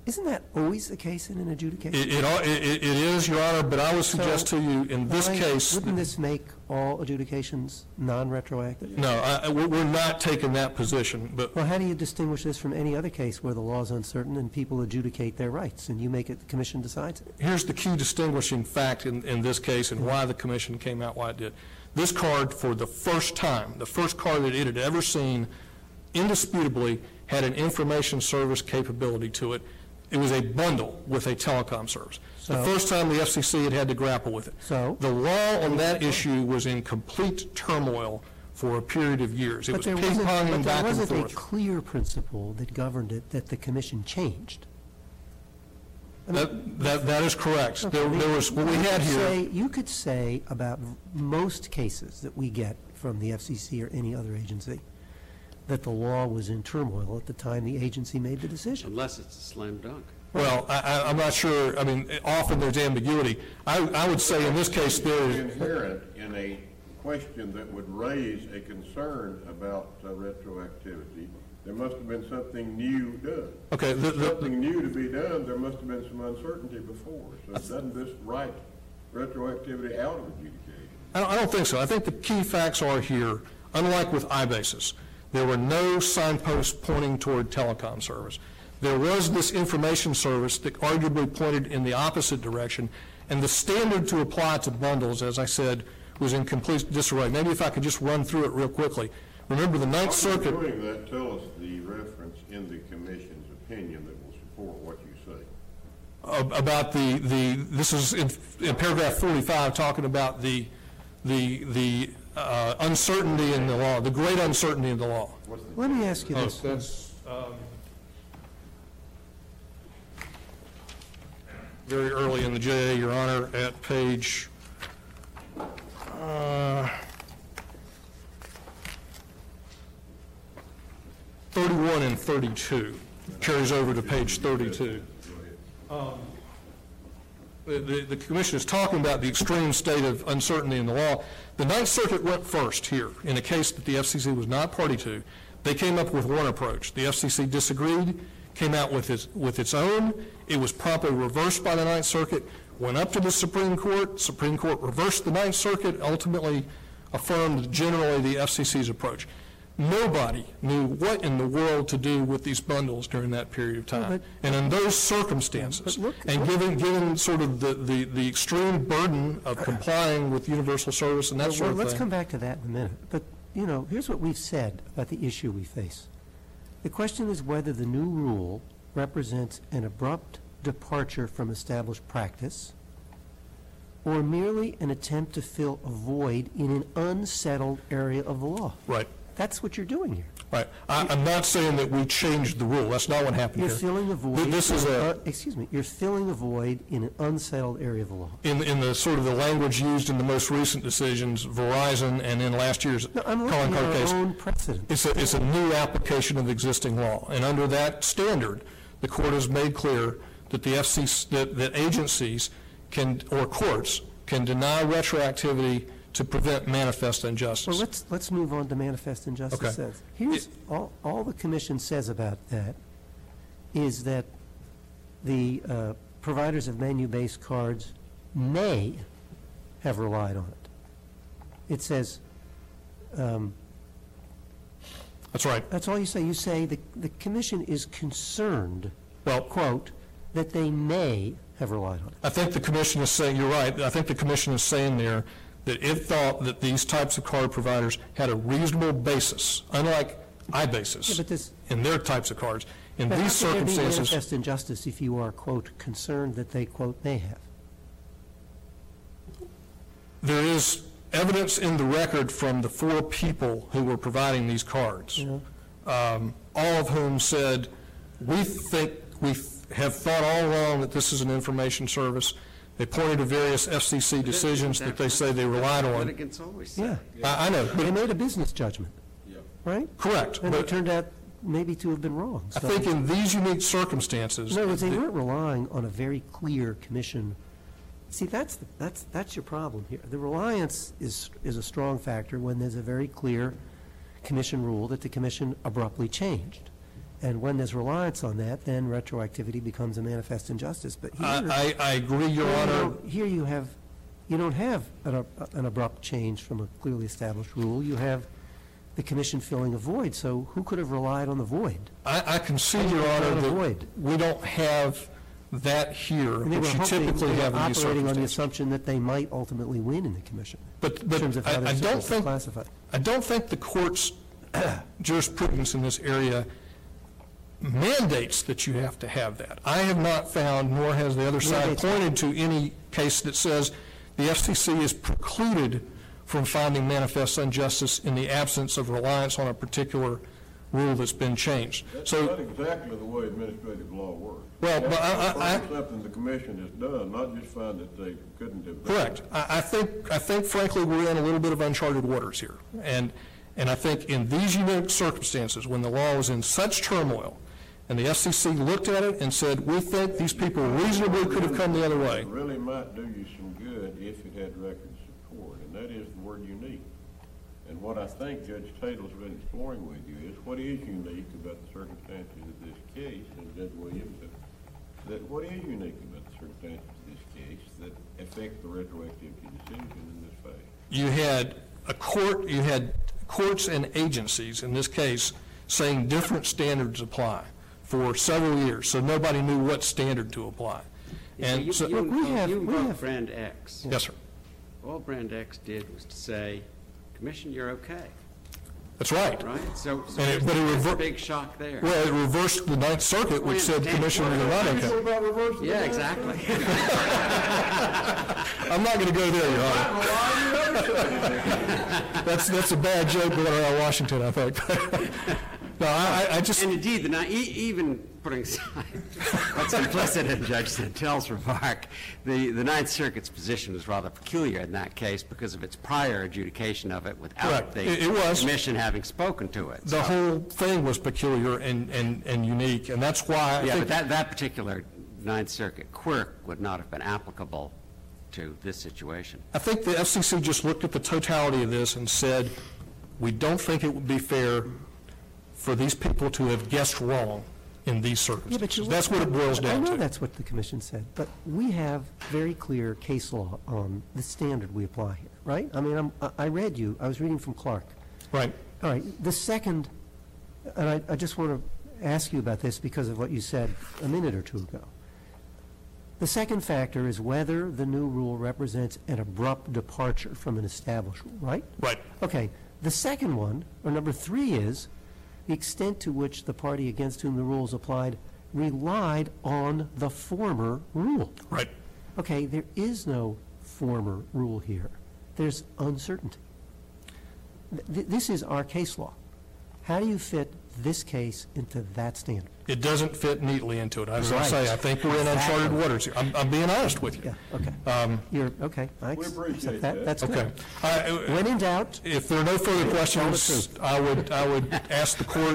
Isn't that always the case in an adjudication? It, it, are- it it is, Your Honor, but I would suggest So to you, in this Why- case, Wouldn't this make all adjudications non-retroactive? no, I- I- we're we're not taking that position, but Well, how do you distinguish this from any other case where the law is uncertain and people adjudicate their rights, and you make it, the commission decides it? here's the key distinguishing fact in, in this case and why the commission came out why it did. This card, for the first time, the first card that it had ever seen, indisputably had an information service capability to it. It was a bundle with a telecom service. The So- first time the F C C had had to grapple with it. So? The law on that issue was in complete turmoil for a period of years. It But was there wasn't- ping-ponging but there back and wasn't a forth. clear principle that governed it that the commission changed. I mean, That, that, that is correct. There, okay, there was, what we you had could here. say- You could say about most cases that we get from the F C C or any other agency, that the law was in turmoil at the time the agency made the decision. Unless it's a slam dunk. Well, I, I- I'm not sure, I mean, often there's ambiguity. I, I would say in this case, there is, Inherent in a question that would raise a concern about uh, retroactivity, there must have been something new done. okay, the, the, Something new to be done, there must have been some uncertainty before. So doesn't this write retroactivity out of adjudication? I don't, I don't think so. I think the key facts are here, unlike with iBasis, there were no signposts pointing toward telecom service. There was this information service that arguably pointed in the opposite direction, and the standard to apply to bundles, as I said, was in complete disarray. Maybe if I could just run through it real quickly. Remember, the Ninth While Circuit... you're doing that, tell us the reference in the commission's opinion that will support what you say. ab- about the, the, this is in, in paragraph forty-five, talking about the, the, the uh, uncertainty in the law, the great uncertainty in the law. What's the Let me ask you Oh, this. that's, um, very early in the J A, Your Honor, at page, uh, thirty-one and thirty-two, carries over to page thirty-two. Um, The, the, the commission is talking about the extreme state of uncertainty in the law. The Ninth Circuit went first here, in a case that the F C C was not party to. They came up with one approach. The F C C disagreed, came out with its, with its own. It was promptly reversed by the Ninth Circuit, went up to the Supreme Court. Supreme Court reversed the Ninth Circuit, ultimately affirmed generally the F C C's approach. Nobody knew what in the world to do with these bundles during that period of time. but- And in those circumstances, But look- and given, given sort of the, the, the extreme burden of complying with universal service and that Well, sort of let's thing. come back to that in a minute. But, you know, here's what we've said about the issue we face. The question is whether the new rule represents an abrupt departure from established practice or merely an attempt to fill a void in an unsettled area of the law. Right, That's what you're doing here. right. I, I'm not saying that we changed the rule. That's not what happened You're here. filling a Th- void. This is a, uh, Excuse me, you're filling a void in an unsettled area of the law. in, in the sort of the language used in the most recent decisions, Verizon and in last year's No, I'm calling looking card at case. our own precedent. It's a, it's a new application of existing law. And under that standard, the court has made clear that the F C C, that, that agencies can, or courts, can deny retroactivity to prevent manifest injustice. Well, let's, let's move on to manifest injustice Okay. says. Here's, all, all the commission says about that is that the uh, providers of menu-based cards may have relied on it. It says, um, That's right. that's all you say. You say the, the commission is concerned, Well, quote, that they may have relied on it. I think the commission is saying, you're right, I think the commission is saying there that it thought that these types of card providers had a reasonable basis, unlike Yeah, iBasis, but this, in their types of cards. In but how these could there be circumstances, manifest injustice if you are, quote, concerned that they, quote, may have? there is evidence in the record from the four people who were providing these cards, You know? um, all of whom said, we think, we have thought all along that this is an information service. They pointed to various F C C decisions that they say they relied on. Litigants always say. Yeah. I I know, They but, made a business judgment, right? correct. And it But turned out maybe to have been wrong. I So- think in these unique circumstances. In other words, they the- weren't relying on a very clear commission. See, that's, the- that's, that's your problem here. The reliance is, is a strong factor when there's a very clear commission rule that the commission abruptly changed. And when there's reliance on that, then retroactivity becomes a manifest injustice. But here, I, I I agree, Your here you Honor. don't- here you have, you don't have an, ab- an abrupt change from a clearly established rule. You have the commission filling a void. So who could have relied on the void? I, I concede, Your How do you Honor, avoid? that we don't have that here, And they were which you hoping, typically they were have in these operating on the circumstances. assumption that they might ultimately win in the commission. But, in but terms of how I, they're I don't supposed to think, classify. I don't think the court's jurisprudence in this area mandates that you have to have that. I have not found, nor has the other side Mandates- pointed to any case that says the F C C is precluded from finding manifest injustice in the absence of reliance on a particular rule that's been changed. That's So, not exactly the way administrative law works. Well, but I- I- I- That's something the commission has done, not just find that they couldn't have. done it. correct. I, I think, I think frankly, we're in a little bit of uncharted waters here. And, and I think in these unique circumstances, when the law was in such turmoil, and the F C C looked at it and said, we think these people reasonably could have come the other way. It really might do you some good if it had record support, and that is the word unique. And what I think Judge Tatel's been exploring with you is what is unique about the circumstances of this case, and Judge Williams, that, that what is unique about the circumstances of this case that affect the retroactivity decision in this fashion? You had a court, you had courts and agencies, in this case, saying different standards apply for several years, so nobody knew what standard to apply. And You- so, you Look, we invoked- have- You we invoked have- Brand X. yes, sir, All Brand X did was to say, Commission, you're okay, that's right. right? So, so And it- there's but it there's a rever- big shock there. Well, it reversed the Ninth Circuit, which said, Yeah. Commissioner, you're not okay. What about reversing? Yeah, the exactly. I'm not going to go there, Your Honor. That's, that's a bad joke going around Washington, I think. No, I, I- I just, And indeed, the, ni- e- even putting aside what's implicit in Judge Santel's remark, the, the Ninth Circuit's position was rather peculiar in that case because of its prior adjudication of it without Correct. the It- it was. Commission having spoken to it. the whole thing was peculiar and, and, and unique, and that's why I Yeah, think but that, that particular Ninth Circuit quirk would not have been applicable to this situation. I think the F C C just looked at the totality of this and said, we don't think it would be fair for these people to have guessed wrong in these Yeah, but circumstances. you- That's what it boils I down know to. that's what the commission said, but we have very clear case law on the standard we apply here, right? I mean, I'm, I- I read you, I was reading from Clark. Right. All right, the second, and I, I just want to ask you about this because of what you said a minute or two ago. The second factor is whether the new rule represents an abrupt departure from an established rule, right? Right. Okay, the second one, or number three, is the extent to which the party against whom the rules applied relied on the former rule. Right. Okay, there is no former rule here. There's uncertainty. Th- th- This is our case law. How do you fit this case into that standard? It doesn't fit neatly into it. As I Right. say, I think we're in uncharted Exactly. waters here. I'm, I'm being honest with you. Yeah, okay. Um, You're, okay, I We accept appreciate that. that. That's Okay. good. I- When in doubt, If there are no further questions, I would, I would ask the court,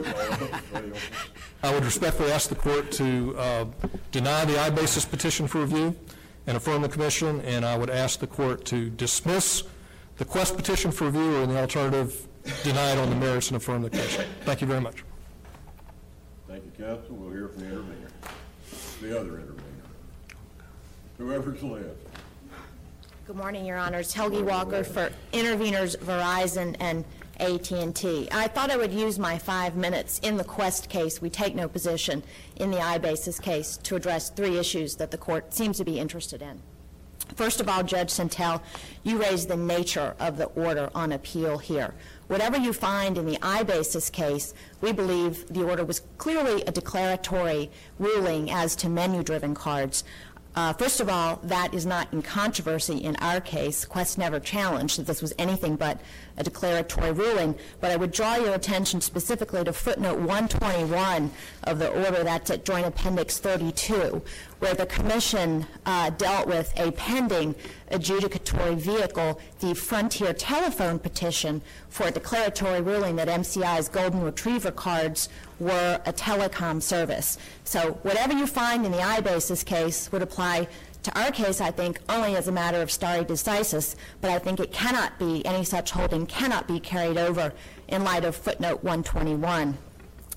I would respectfully ask the court to uh, deny the I-basis petition for review and affirm the commission, and I would ask the court to dismiss the Quest petition for review, or in the alternative, deny it on the merits and affirm the commission. Thank you very much. Thank you, counsel. We'll hear from the intervener, the other intervener, whoever's left. Good morning, Your Honors. Helgi Walker for interveners Verizon and A T and T. I thought I would use my five minutes in the Quest case, we take no position, in the I-basis case, to address three issues that the court seems to be interested in. First of all, Judge Santel, you raised the nature of the order on appeal here. Whatever you find in the I-basis case, we believe the order was clearly a declaratory ruling as to menu-driven cards. Uh, first of all, that is not in controversy in our case. Quest never challenged that this was anything but a declaratory ruling, but I would draw your attention specifically to footnote one twenty-one of the order, that's at Joint Appendix thirty-two, where the Commission uh, dealt with a pending adjudicatory vehicle, the Frontier Telephone petition, for a declaratory ruling that M C I's Golden Retriever cards were a telecom service. So whatever you find in the I-basis case would apply to our case, I think, only as a matter of stare decisis, but I think it cannot be, any such holding cannot be carried over in light of footnote one twenty-one.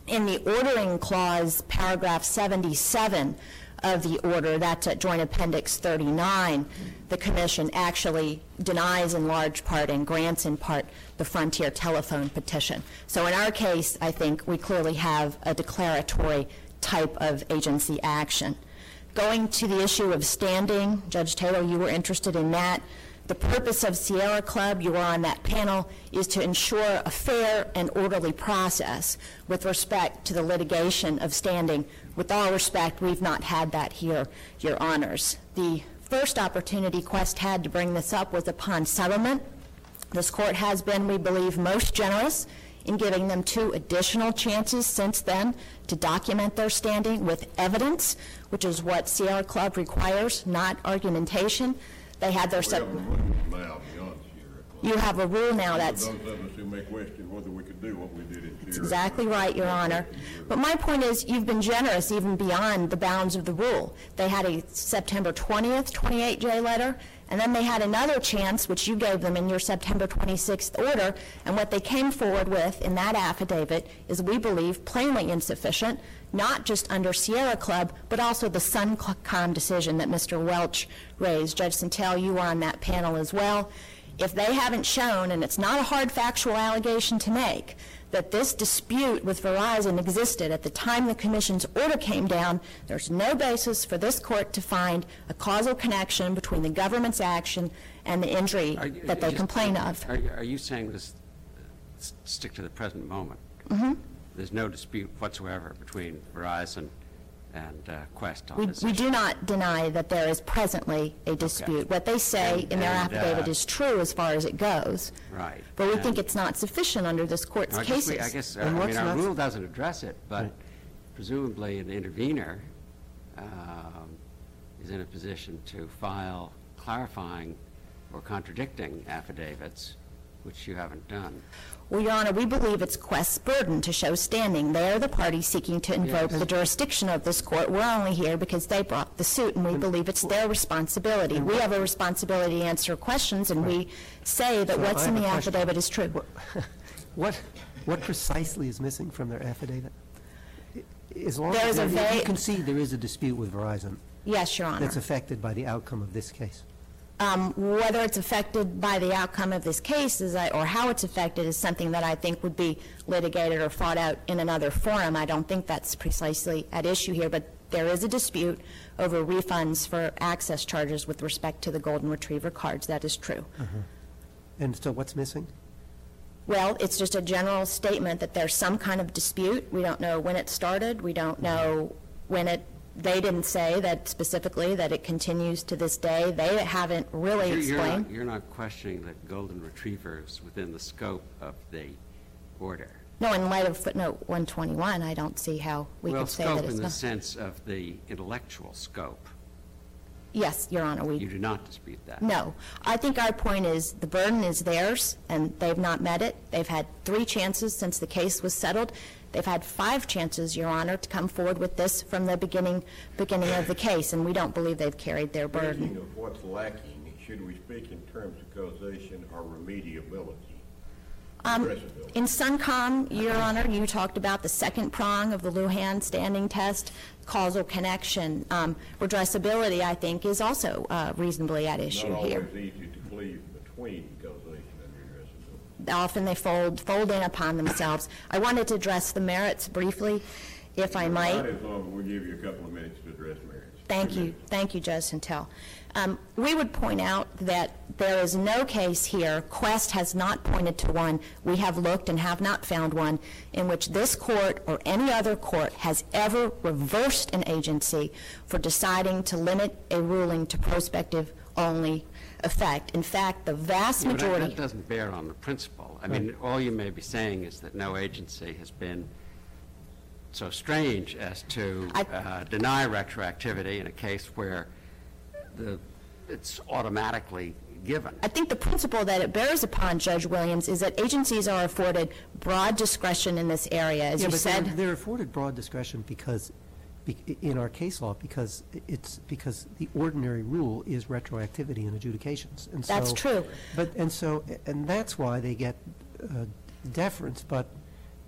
in the ordering clause, paragraph seventy-seven of the order, that's at Joint Appendix thirty-nine, the Commission actually denies in large part and grants in part the Frontier telephone petition. So in our case, I think we clearly have a declaratory type of agency action. Going to the issue of standing, Judge Taylor, you were interested in that. The purpose of Sierra Club, you were on that panel, is to ensure a fair and orderly process with respect to the litigation of standing. With all respect, we've not had that here, Your Honors. The first opportunity Quest had to bring this up was upon settlement. This court has been, we believe, most generous in giving them two additional chances since then to document their standing with evidence, which is what Sierra Club requires, not argumentation. They had their... We have a rule now beyond Sierra Club. You have a rule now that's... For those of us who may question whether we could do what we did in Sierra. That's exactly right, Your Honor. But my point is, you've been generous even beyond the bounds of the rule. They had a September twentieth twenty-eight J letter, and then they had another chance, which you gave them in your September twenty-sixth order, and what they came forward with in that affidavit is, we believe, plainly insufficient, not just under Sierra Club, but also the Suncom decision that Mister Welch raised. Judge Santel, you were on that panel as well. If they haven't shown, and it's not a hard factual allegation to make, that this dispute with Verizon existed at the time the Commission's order came down, there's no basis for this court to find a causal connection between the government's action and the injury Are you- that they just- complain of. Are you, are you saying this, s- stick to the present moment? Mm-hmm. There's no dispute whatsoever between Verizon and uh, Quest on We, this we issue? do not deny that there is presently a dispute. What they say And- in their and, affidavit uh, is true as far as it goes. Right. But we And- think it's not sufficient under this court's I guess, we- cases. I guess, uh, And I what's mean, our not- rule doesn't address it, but Right. presumably an intervener um, is in a position to file clarifying or contradicting affidavits, which you haven't done. Well, Your Honor, we believe it's Quest's burden to show standing. They are the party seeking to invoke Yes. the jurisdiction of this court. We're only here because they brought the suit, and we believe it's their responsibility. We have a responsibility to answer questions, and we say that So what's I in have the a question. affidavit is true. What- What, what precisely is missing from their affidavit? As long There as is a there- you vague- can see there is a dispute with Verizon Yes, Your Honor. that's affected by the outcome of this case. Um, Whether it's affected by the outcome of this case is, I- or how it's affected is something that I think would be litigated or fought out in another forum. I don't think that's precisely at issue here, but there is a dispute over refunds for access charges with respect to the Golden Retriever cards. That is true. And so what's missing? Well, it's just a general statement that there's some kind of dispute. We don't know when it started. We don't know when it, they didn't say that specifically that it continues to this day. They haven't really You're- you're not- explained. You're not questioning that Golden Retriever is within the scope of the order? No, in light of footnote one twenty-one, I don't see how we Well, could say scope that in it's the not. sense of the intellectual scope. Yes, Your Honor, You we, do not dispute that? no. I think our point is the burden is theirs, and they've not met it. They've had three chances since the case was settled. They've had five chances, Your Honor, to come forward with this from the beginning, beginning of the case, and we don't believe they've carried their Speaking burden. of what's lacking, should we speak in terms of causation or remediability? Um, Addressability? In Suncom, Your Honor, you talked about the second prong of the Lujan standing test, causal connection. Um, Redressability, I think, is also uh, reasonably at issue Not here. always easy to cleave between causation and addressability. Often they fold, fold in upon themselves. I wanted to address the merits briefly, if I might. Not as long as we'll give you a couple of minutes to address merits. Thank Two you. minutes. Thank you, Judge Santel. Um, We would point out that there is no case here, Quest has not pointed to one, we have looked and have not found one, in which this court or any other court has ever reversed an agency for deciding to limit a ruling to prospective-only effect. In fact, the vast Yeah, but that- majority... That doesn't bear on the principle. I mean, all you may be saying is that no agency has been so strange as to I- uh, deny retroactivity in a case where the, it's automatically given. I think the principle that it bears upon, Judge Williams, is that agencies are afforded broad discretion in this area. As Yeah, you but they're- said, they're afforded broad discretion because, be- in our case law, because it's, because the ordinary rule is retroactivity in adjudications. And That's so- true. But, and so, and that's why they get uh, deference, but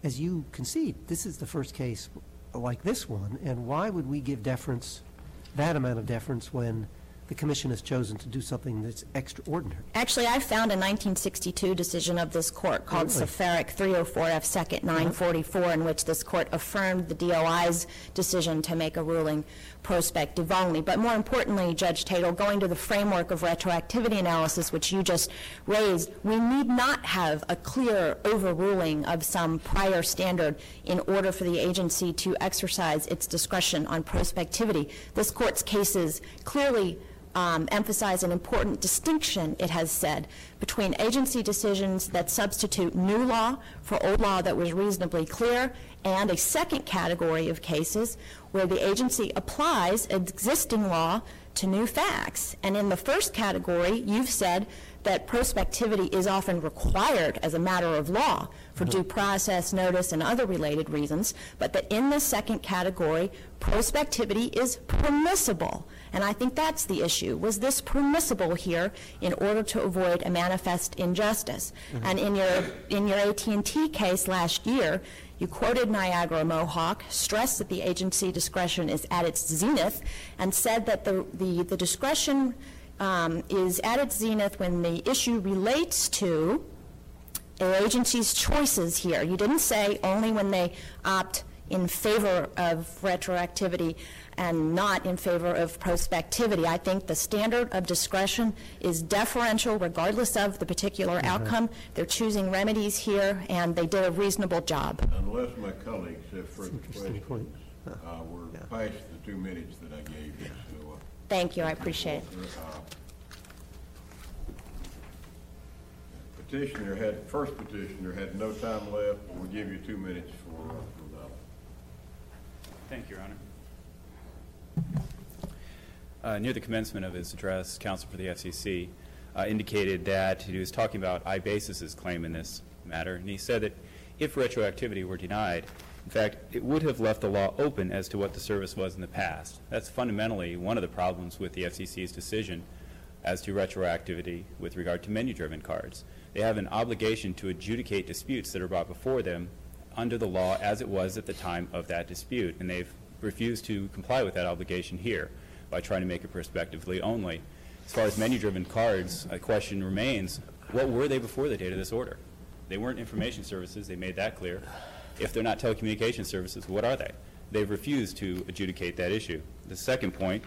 as you concede, this is the first case like this one, and why would we give deference, that amount of deference, when the commission has chosen to do something that's extraordinary? Actually, I found a nineteen sixty-two decision of this court called Really? Safaric three oh four F second nine forty-four, in which this court affirmed the D O I's decision to make a ruling prospective only. But more importantly, Judge Tatel, going to the framework of retroactivity analysis, which you just raised, we need not have a clear overruling of some prior standard in order for the agency to exercise its discretion on prospectivity. This court's cases clearly Um, emphasize an important distinction, it has said, between agency decisions that substitute new law for old law that was reasonably clear, and a second category of cases where the agency applies existing law to new facts. And in the first category, you've said that prospectivity is often required as a matter of law for due process, notice, and other related reasons, but that in the second category, prospectivity is permissible. And I think that's the issue. Was this permissible here in order to avoid a manifest injustice? Mm-hmm. And in your in your A T and T case last year, you quoted Niagara Mohawk, stressed that the agency discretion is at its zenith, and said that the, the, the discretion um, is at its zenith when the issue relates to the agency's choices here. You didn't say only when they opt in favor of retroactivity and not in favor of prospectivity. I think the standard of discretion is deferential regardless of the particular mm-hmm. outcome. They're choosing remedies here, and they did a reasonable job. Unless my colleagues have further questions, point. Huh. uh, we're Yeah. past the two minutes that I gave you. So, uh, Thank you. I appreciate it. uh, Petitioner had, first petitioner had no time left. We'll give you two minutes for uh, rebuttal. Thank you, Your Honor. Uh, near the commencement of his address, counsel for the F C C uh, indicated that he was talking about iBasis's claim in this matter, and he said that if retroactivity were denied, in fact, it would have left the law open as to what the service was in the past. That's fundamentally one of the problems with the F C C's decision as to retroactivity with regard to menu-driven cards. They have an obligation to adjudicate disputes that are brought before them under the law as it was at the time of that dispute, and they've refused to comply with that obligation here by trying to make it prospectively only. As far as menu-driven cards, a question remains, what were they before the date of this order? They weren't information services, they made that clear. If they're not telecommunication services, what are they? They've refused to adjudicate that issue. The second point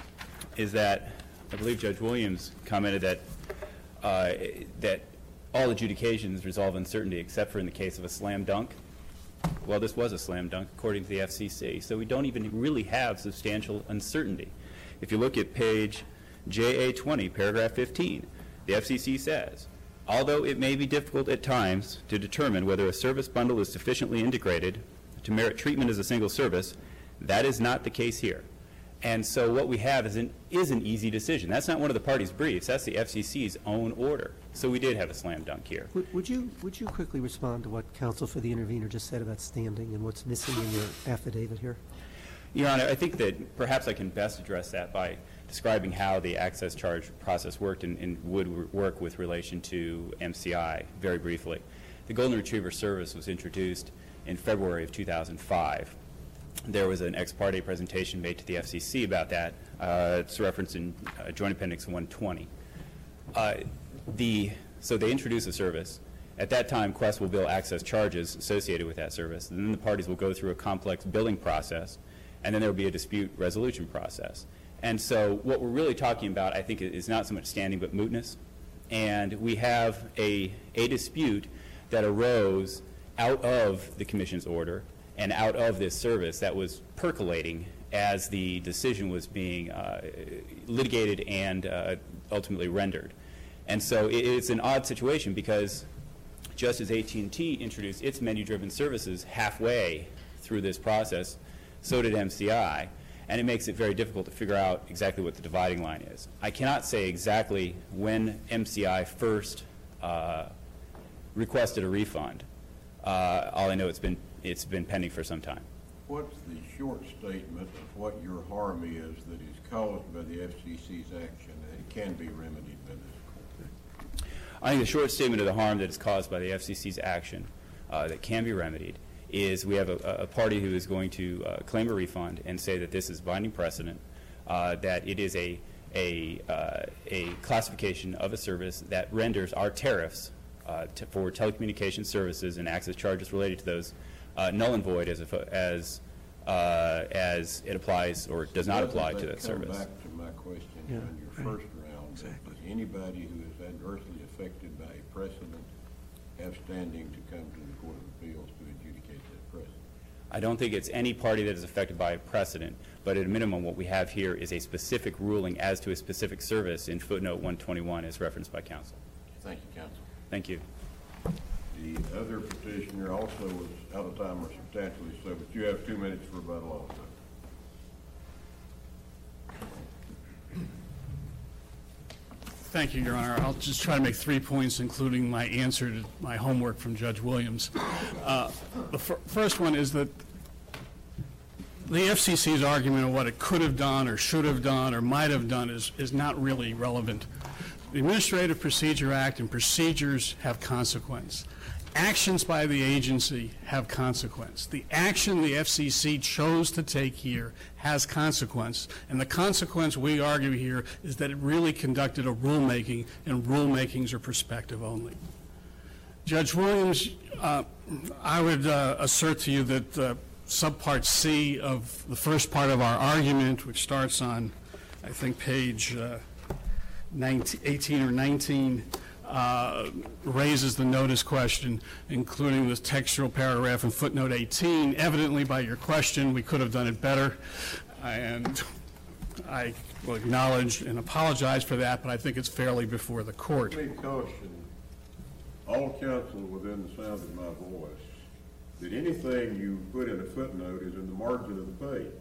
is that I believe Judge Williams commented that uh, that all adjudications resolve uncertainty except for in the case of a slam dunk. Well, this was a slam dunk according to the F C C, so we don't even really have substantial uncertainty. If you look at page J A twenty, paragraph fifteen, the F C C says, although it may be difficult at times to determine whether a service bundle is sufficiently integrated to merit treatment as a single service, that is not the case here. And so what we have is an, is an easy decision. That's not one of the parties' briefs. That's the F C C's own order. So we did have a slam dunk here. Would, would you would you quickly respond to what counsel for the intervener just said about standing and what's missing in your affidavit here? Your Honor, I think that perhaps I can best address that by describing how the access charge process worked and, and would work with relation to M C I very briefly. The Golden Retriever service was introduced in February of two thousand five. There was an ex parte presentation made to the F C C about that. Uh, it's referenced in uh, Joint Appendix one twenty. Uh, the, so they introduce a service. At that time, Qwest will bill access charges associated with that service, and then the parties will go through a complex billing process, and then there will be a dispute resolution process. And so what we're really talking about, I think, is not so much standing but mootness. And we have a, a dispute that arose out of the Commission's order and out of this service that was percolating as the decision was being uh, litigated and uh, ultimately rendered. And so it, it's an odd situation because just as A T and T introduced its menu-driven services halfway through this process, so did M C I, and it makes it very difficult to figure out exactly what the dividing line is. I cannot say exactly when M C I first uh, requested a refund. Uh, all I know it's been it's been pending for some time. What's the short statement of what your harm is that is caused by the F C C's action and it can be remedied by this court? I think the short statement of the harm that is caused by the F C C's action uh, that can be remedied is we have a, a party who is going to uh, claim a refund and say that this is binding precedent, uh, that it is a a uh, a classification of a service that renders our tariffs uh, to, for telecommunications services and access charges related to those uh, null and void as if, as uh, as it applies or does not apply to that service. Come back to my question Yeah, on your right. first round. Does anybody who is adversely affected by a precedent have standing to come to the Court of Appeals to adjudicate that precedent? I don't think it's any party that is affected by a precedent, but at a minimum what we have here is a specific ruling as to a specific service in footnote one twenty-one as referenced by counsel. Thank you, counsel. Thank you. The other petitioner also was out of time or substantially so, but you have two minutes for rebuttal also. Thank you, Your Honor. I'll just try to make three points, including my answer to my homework from Judge Williams. Uh, the fir- first one is that the F C C's argument of what it could have done or should have done or might have done is, is not really relevant. The Administrative Procedure Act and procedures have consequence. Actions by the agency have consequence. The action the F C C chose to take here has consequence, and the consequence we argue here is that it really conducted a rulemaking, and rulemakings are prospective only. Judge Williams, uh, I would uh, assert to you that uh, subpart C of the first part of our argument, which starts on, I think, page uh, nineteen, eighteen or nineteen, Uh, raises the notice question, including the textual paragraph in footnote eighteen. Evidently, by your question, we could have done it better, and I will acknowledge and apologize for that, but I think it's fairly before the court. Let me caution all counsel within the sound of my voice that anything you put in a footnote is in the margin of the page.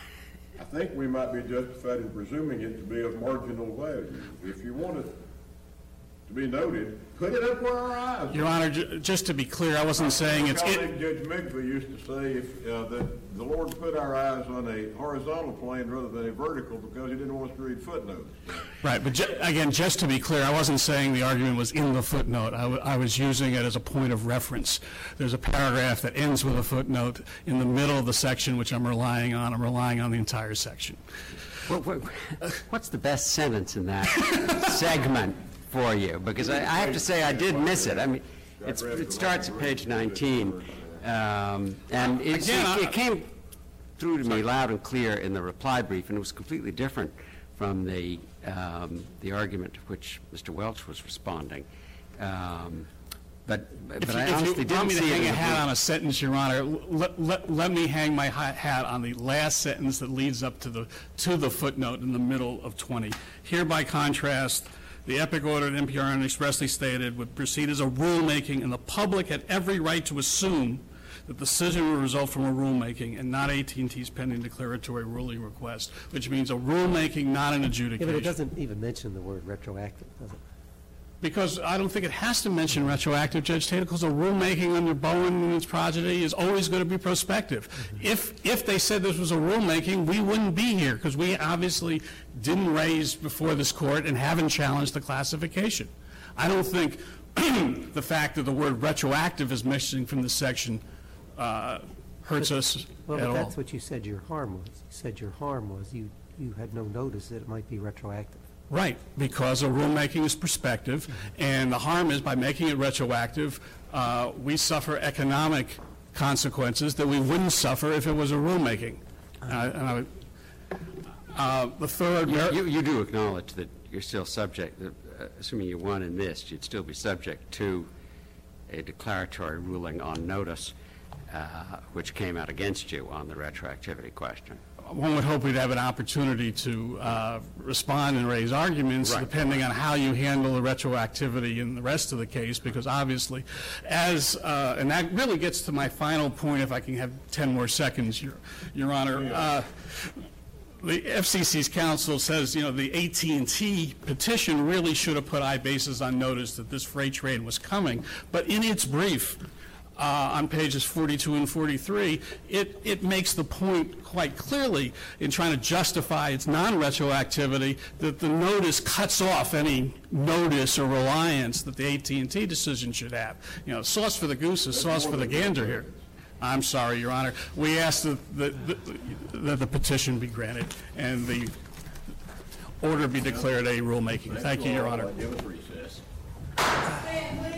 I think we might be justified in presuming it to be of marginal value. If you want it to be noted, put it up where our eyes are. Your Honor, j- just to be clear, I wasn't saying it's... My it- colleague Judge Migby used to say if, uh, that the Lord put our eyes on a horizontal plane rather than a vertical because he didn't want us to read footnotes. Right, but ju- again, just to be clear, I wasn't saying the argument was in the footnote. I, w- I was using it as a point of reference. There's a paragraph that ends with a footnote in the middle of the section, which I'm relying on. I'm relying on the entire section. What- what- What's the best sentence in that segment for you? Because I, I have to say I did miss it. I mean, it's, it starts at page nineteen, um, and it's, Again, I- it, it came through to me loud and clear in the reply brief, and it was completely different from the um, the argument to which Mister Welch was responding. Um, but but If you, I if honestly you want didn't me to see it hang in a the hat brief. on a sentence, Your Honor, let, let, let me hang my ha- hat on the last sentence that leads up to the to the footnote in the middle of twenty. Here, by contrast, the EPIC order at N P R N expressly stated would proceed as a rulemaking, and the public had every right to assume that the decision would result from a rulemaking and not A T and T's pending declaratory ruling request, which means a rulemaking, not an Yeah, adjudication. but it doesn't even mention the word retroactive, does it? Because I don't think it has to mention retroactive, Judge Tatel, because a rulemaking under Bowen and its progeny is always going to be prospective. If, if they said this was a rulemaking, we wouldn't be here, because we obviously didn't raise before this court and haven't challenged the classification. I don't think the fact that the word retroactive is missing from the section uh, hurts us Well, at but all. that's what you said your harm was. You said your harm was you, you had no notice that it might be retroactive. Right, because a rulemaking is prospective, and the harm is by making it retroactive, uh, we suffer economic consequences that we wouldn't suffer if it was a rulemaking. Uh, and I would- uh, The third, mer- You, you do acknowledge that you're still subject, that, uh, assuming you won and missed, you'd still be subject to a declaratory ruling on notice, uh, which came out against you on the retroactivity question. one would hope we'd have an opportunity to uh, respond and raise arguments, Right. depending on how you handle the retroactivity in the rest of the case, because obviously, as, uh, and that really gets to my final point, if I can have ten more seconds, Your, Your Honor. Uh, The F C C's counsel says, you know, the A T and T petition really should have put iBasis on notice that this freight train was coming, but in its brief, uh, on pages forty-two and forty-three, it, it makes the point quite clearly in trying to justify its non-retroactivity that the notice cuts off any notice or reliance that the A T and T decision should have. You know, sauce for the goose is sauce for the gander here. I'm sorry, Your Honor. We ask that the, that the petition be granted and the order be declared a rulemaking. Thank you, Your Honor. Give us recess.